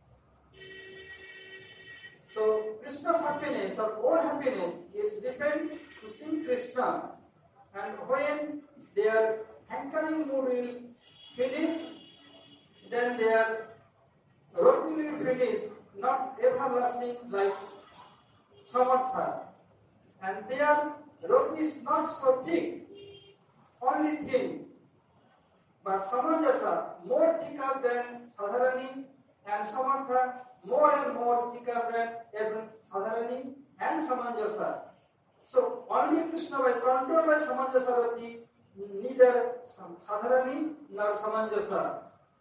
So Krishna's happiness or all happiness is depend to see Krishna. And when their hankering mood will finish, then their Roti will finish, not everlasting like Samartha. And their Roti is not so thick, only thin. But Samanjasa more thicker than Sadharani, and Samartha more and more thicker than even Sadharani and Samanjasa. So only Krishna by control by Samanjasa Roti, neither Sadharani nor Samanjasa.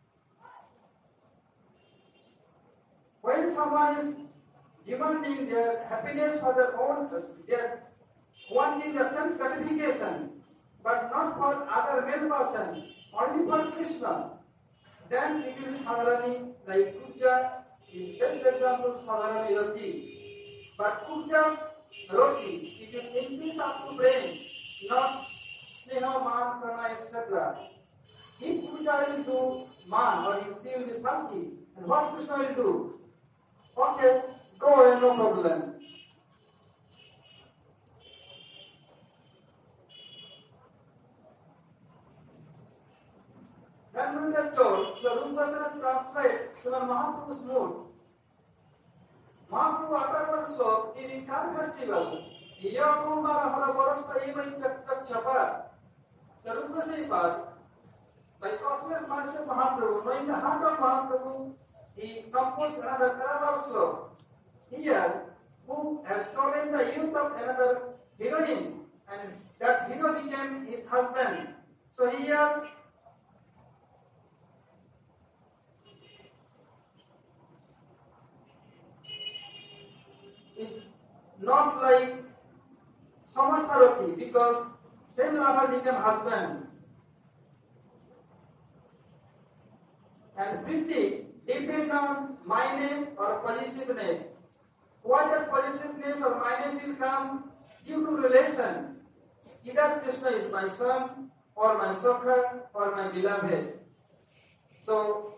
When someone is demanding their happiness for their own, their wanting the sense gratification, but not for other male person, only for Krishna, then it will be Sadharani, like Kuja is best example Sadharani Roti. But Kuja's Roti, it will increase up to brain, not Sneha, Man, Prana, etc. If Kuja will do Man or if she will be Santi, and what Krishna will do? Okay, go away, no problem. Then we are told, so Rupa Goswami translate Srimad Mahaprabhu's mood. Mahaprabhu uttered one slok in Kar festival. Yakum Barahara Barasta Eva Chakta Chapa. So Rupa Goswami, by cosmos mercy of Mahaprabhu, knowing the heart of Mahaprabhu, he composed another parallel slok. Here, who has stolen the youth of another heroine, and that hero became his husband. So here, it's not like Samartha Roti, because same lover became husband. And Priti depend on minus or possessiveness. Why that possessiveness or minus will come? Due to relation. Either Krishna is my son, or my Sakha, or my beloved. So,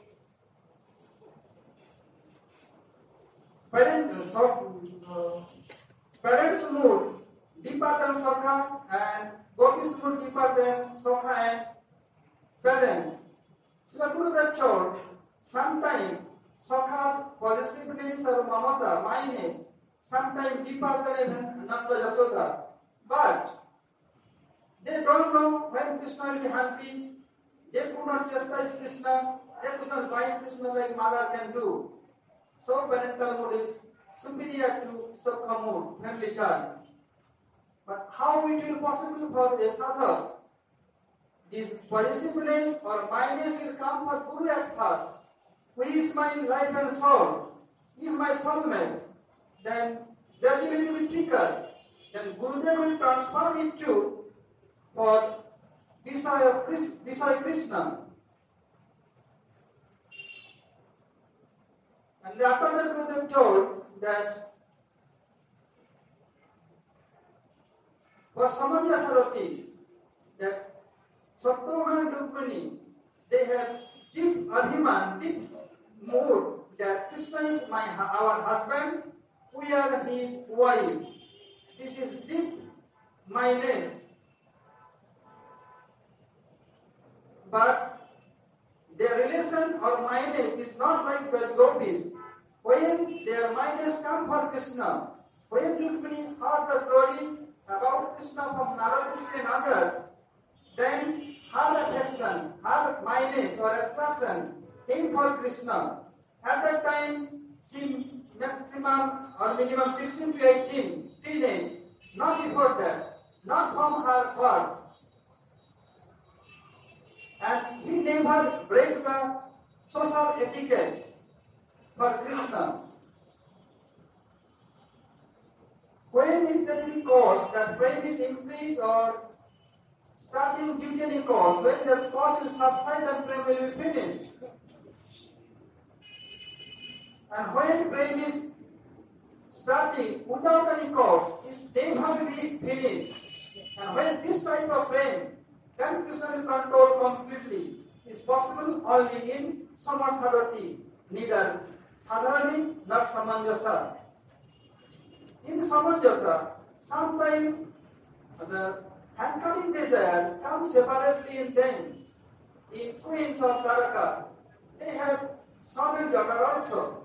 parents' mood depart than Sakha, and gopis would depart than Sakha and parents. Srila Gurudev told, sometimes Sakha's possessiveness or mamata, mindness, sometimes depart than Nanda Yasoda. But they don't know when Krishna will be happy. They could not chastise Krishna. They could not bind Krishna like mother can do. So parental mood is superior to Sakha mood, family time. But how it will possible for a sadhak? This possessiveness or mindness will come for Guru at first. Who is my life and soul? He is my soulmate. Then gradually it will be thicker. Then Gurudev will transform it to for Visaya Krishna. And after that Gurudev told that for Samanya Sarati, that Sattva and Rukmini, they have deep abhiman, deep mood that Krishna is our husband, we are his wife. This is deep mindness. But their relation or mindness is not like Braj Gopis. When their mindness come for Krishna, when Rukmini heard the glory about Krishna from Narada and others, then her affection, her mindness or attraction came for Krishna. At that time, she maximum or minimum 16 to 18, teenage, not before that, not from her birth. And he never break the social etiquette for Krishna. When is there any cause that prem is increased or starting due to any cause, when that cause will subside and prem will be finished. And when prem is starting without any cause, it never be finished. And when this type of prem can Krishna will control completely, is possible only in Samartharati, neither Sadharani nor Samanjasa. In Samanjasa, sometimes the hankering desire comes separately in them. In queens of Dwaraka, they have son and daughter also.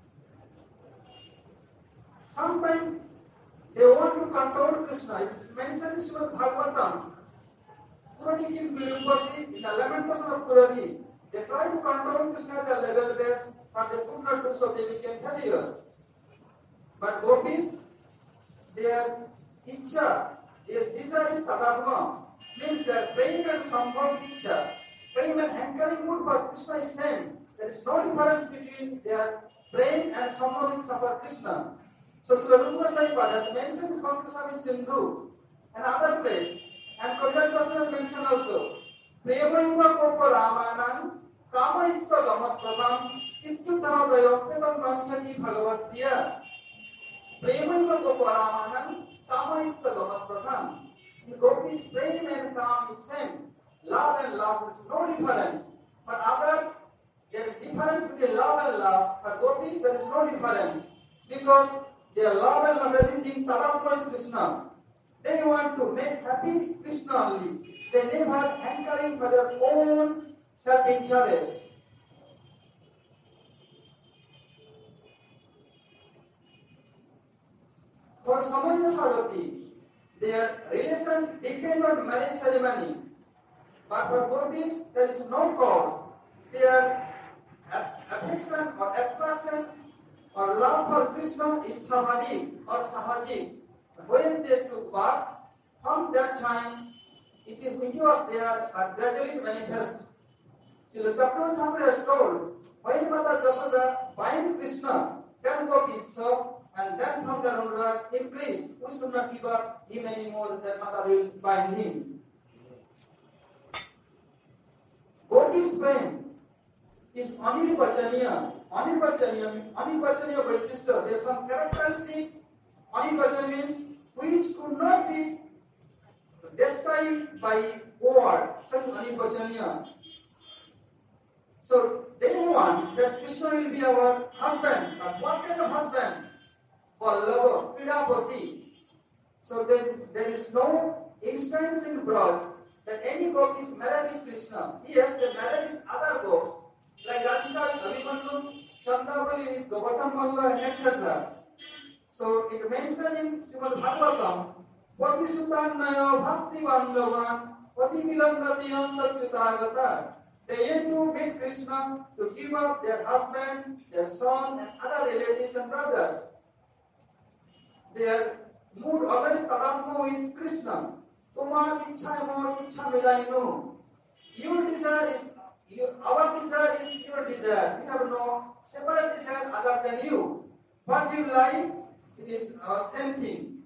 Sometimes they want to control Krishna. It is mentioned in Srimad Bhagavatam. Purani Kim Vilumbasi, in the 11th person of Purani, they try to control Krishna at the level best, but they could not do so, they became failure. But gopis, their ichcha, their desire is tadatma, means their praying and sambhav ichcha, praying and hankering mood for Krishna is same. There is no difference between their praying and sambhav ichcha for Krishna. So Srila Rupa Goswami has mentioned this Krishna in Sindhu and other place. And Kolkata Goswami mentioned also, Premaiva Kopa Ramanam, Kama Itta Gamat Pradam, Ittu Dhanodaya, Vedam Manchati Bhagavatya. Premaiva Kopa Ramanam, Kama Itta Gamat Pradam. The gopis' prem and kam is same. Love and lust, there is no difference. But others, there is difference between love and lust. For gopis, there is no difference. Because their love and lust, everything, tadatma is Krishna. They want to make happy Krishna only. They never hankering for their own self-interest. For Samanya Sarvati, their relation depend on marriage ceremony. But for gopis, there is no cause. Their affection or attraction or love for Krishna is Samadhi or Sahaji. When they took birth, from that time, it was there and gradually manifest. Srila Chakravarti Thakur has told, when Mother Jasoda bind Krishna, then gopis serve, and then from the Rudra increase. We should not give up him anymore, then Mother will bind him. Gopis' prem is anirvachaniya. Anirvachaniya Vaishishta. There are some characteristics. Anirvachaniya means which could not be described by word, such anirvachaniya. So they want that Krishna will be our husband. But what kind of husband? Vallabha, Pridapati. So then there is no instance in Braj that any gopi is married with Krishna. Yes, they married with other gopis, like Radhika, Abhimanyu, Chandravali with Govardhan Malla, and etc. So it mentioned in Srimad Bhagavatam, Pati Sutannaya Bhakti Bandhavan, Pati Milandrati Antarchitagata. They yet to meet Krishna to give up their husband, their son, and other relatives and brothers. Their mood always tadatma with Krishna. Tomar ichha more ichha milainu. Your desire is our desire is your desire. We have no separate desire other than you. What you like, it is same thing.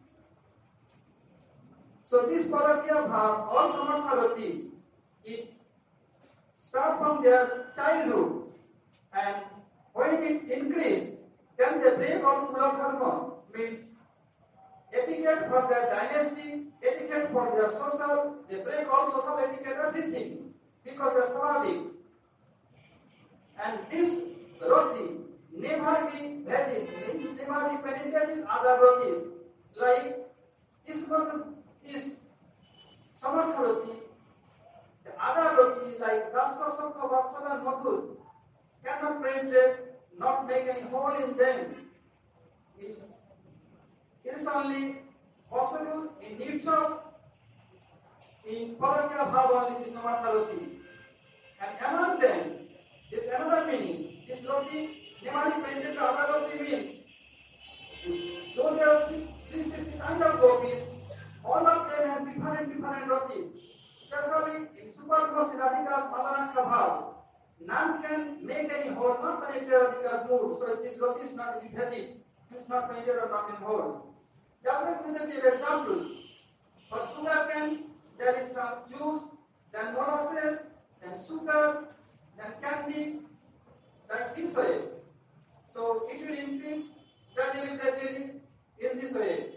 So this parakya bhav or samartharati, it start from their childhood, and when it increase, then they break all kula dharma, means etiquette for their dynasty, etiquette for their social, they break all social etiquette, everything, because they are Swadik. And this roti never be Vedic, means never be penetrated with other rotis, like this Samartha roti, the other roti like Dasya, Sakha, Vatsala and Madhur cannot penetrate, not make any hole in them. It is only possible in neutral, in Parakya Bhava only this Samartha roti. And among them, there is another meaning. This roti never penetrated to other roti means, though there are 360 kind of gopis, all of them have different rotis. Especially in Supermost Radhika's Madanakha Bhav, none can make any hole, not penetrate Radhika's mood. So this roti is not Vibhedit, it is not penetrated or not in hole. Just like we give an example. For sugar cane, there is some juice, then molasses, then sugar, then candy, like this way. So it will increase gradually in this way.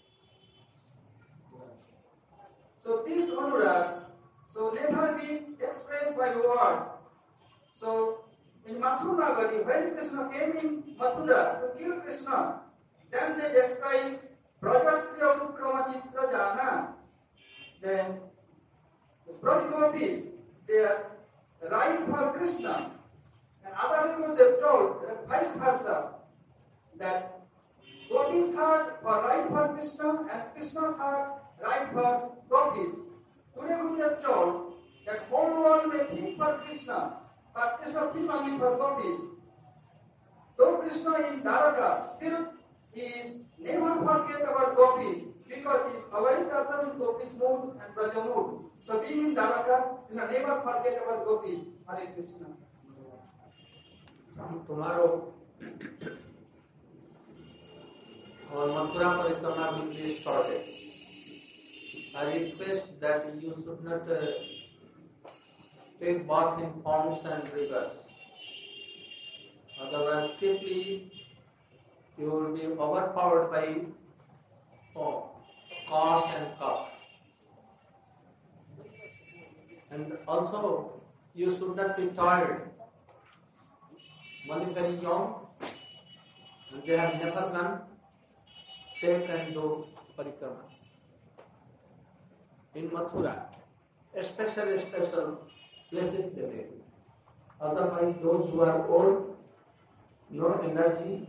So this anurag, so never be expressed by word. So in Mathura Nagari, when Krishna came in Mathura to kill Krishna, then they describe Brajastriya Pukrama Chitra Jana. Then the Braj gopis, they are right for Krishna. And other people they told vice versa, that gopis heart for right for Krishna and Krishna's heart right for gopis. Today we have told that whole world may think for Krishna, but Krishna think only for gopis. Though Krishna in Dwaraka, still he never forget about gopis, because he is always observing gopis mood and Braja mood. So being in Dwaraka, Krishna never forget about gopis. Hare Krishna. From tomorrow, our Mathura Parikrama will be started. I request that you should not take bath in ponds and rivers. Otherwise, quickly you will be overpowered by cough and cough. And also, you should not be tired. One is very young, and they have never done, take and do parikrama. In Mathura, special places they make. Otherwise, those who are old, no energy,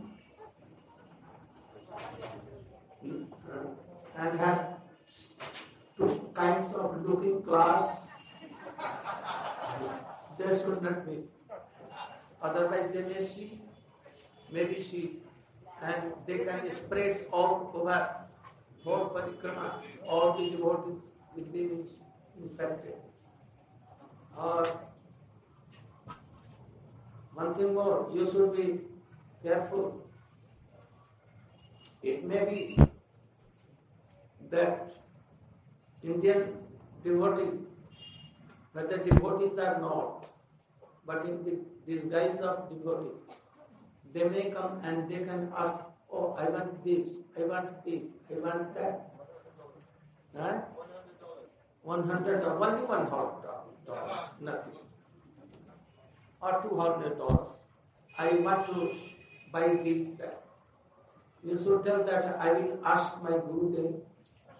and have two kinds of looking class, they should not be. Otherwise, they may see, maybe see, and they can spread out over whole parikrama, all the devotees will be infected. Or one thing more, you should be careful. It may be that Indian devotee, whether devotees are not, but in the disguise of devotee, they may come and they can ask, oh, I want this, I want this, I want that. Huh? $100, only $100, nothing. Or $200. I want to buy this, that. You should tell that I will ask my Gurudev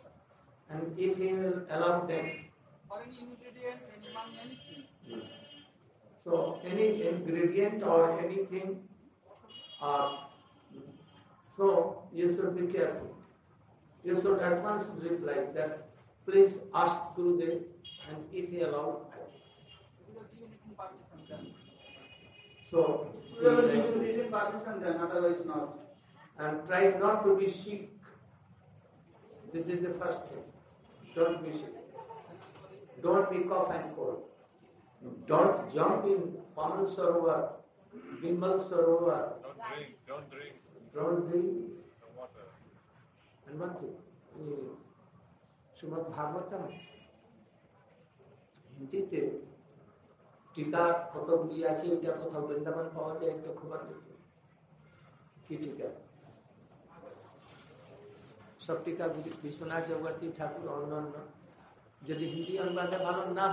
And if he will allow them, or any ingredients, anything. so any ingredient or anything, so you should be careful. You should at once reply that, please ask Gurudev, and if he allows. Because given it in permission then. So, You will give him written permission then, otherwise not. and try not to be sick. This is the first thing. Don't be sick. Don't be cough and cold. Don't jump in Paman Sarovar, Bimal Sarovar. Don't drink Don't drink. the water. And one thing, Srimad Bhagavatam, হিন্দিতে টিকা কতগুলি আছে, এটা কোথাও বৃন্দাবন পাওয়া যায়, একটা খবর লিখে কি টিকা? সব টিকাগুলি বিশ্বনাথ চক্রবর্তী ঠাকুর অন্যান্য, যদি হিন্দি অনুবাদে ভালো না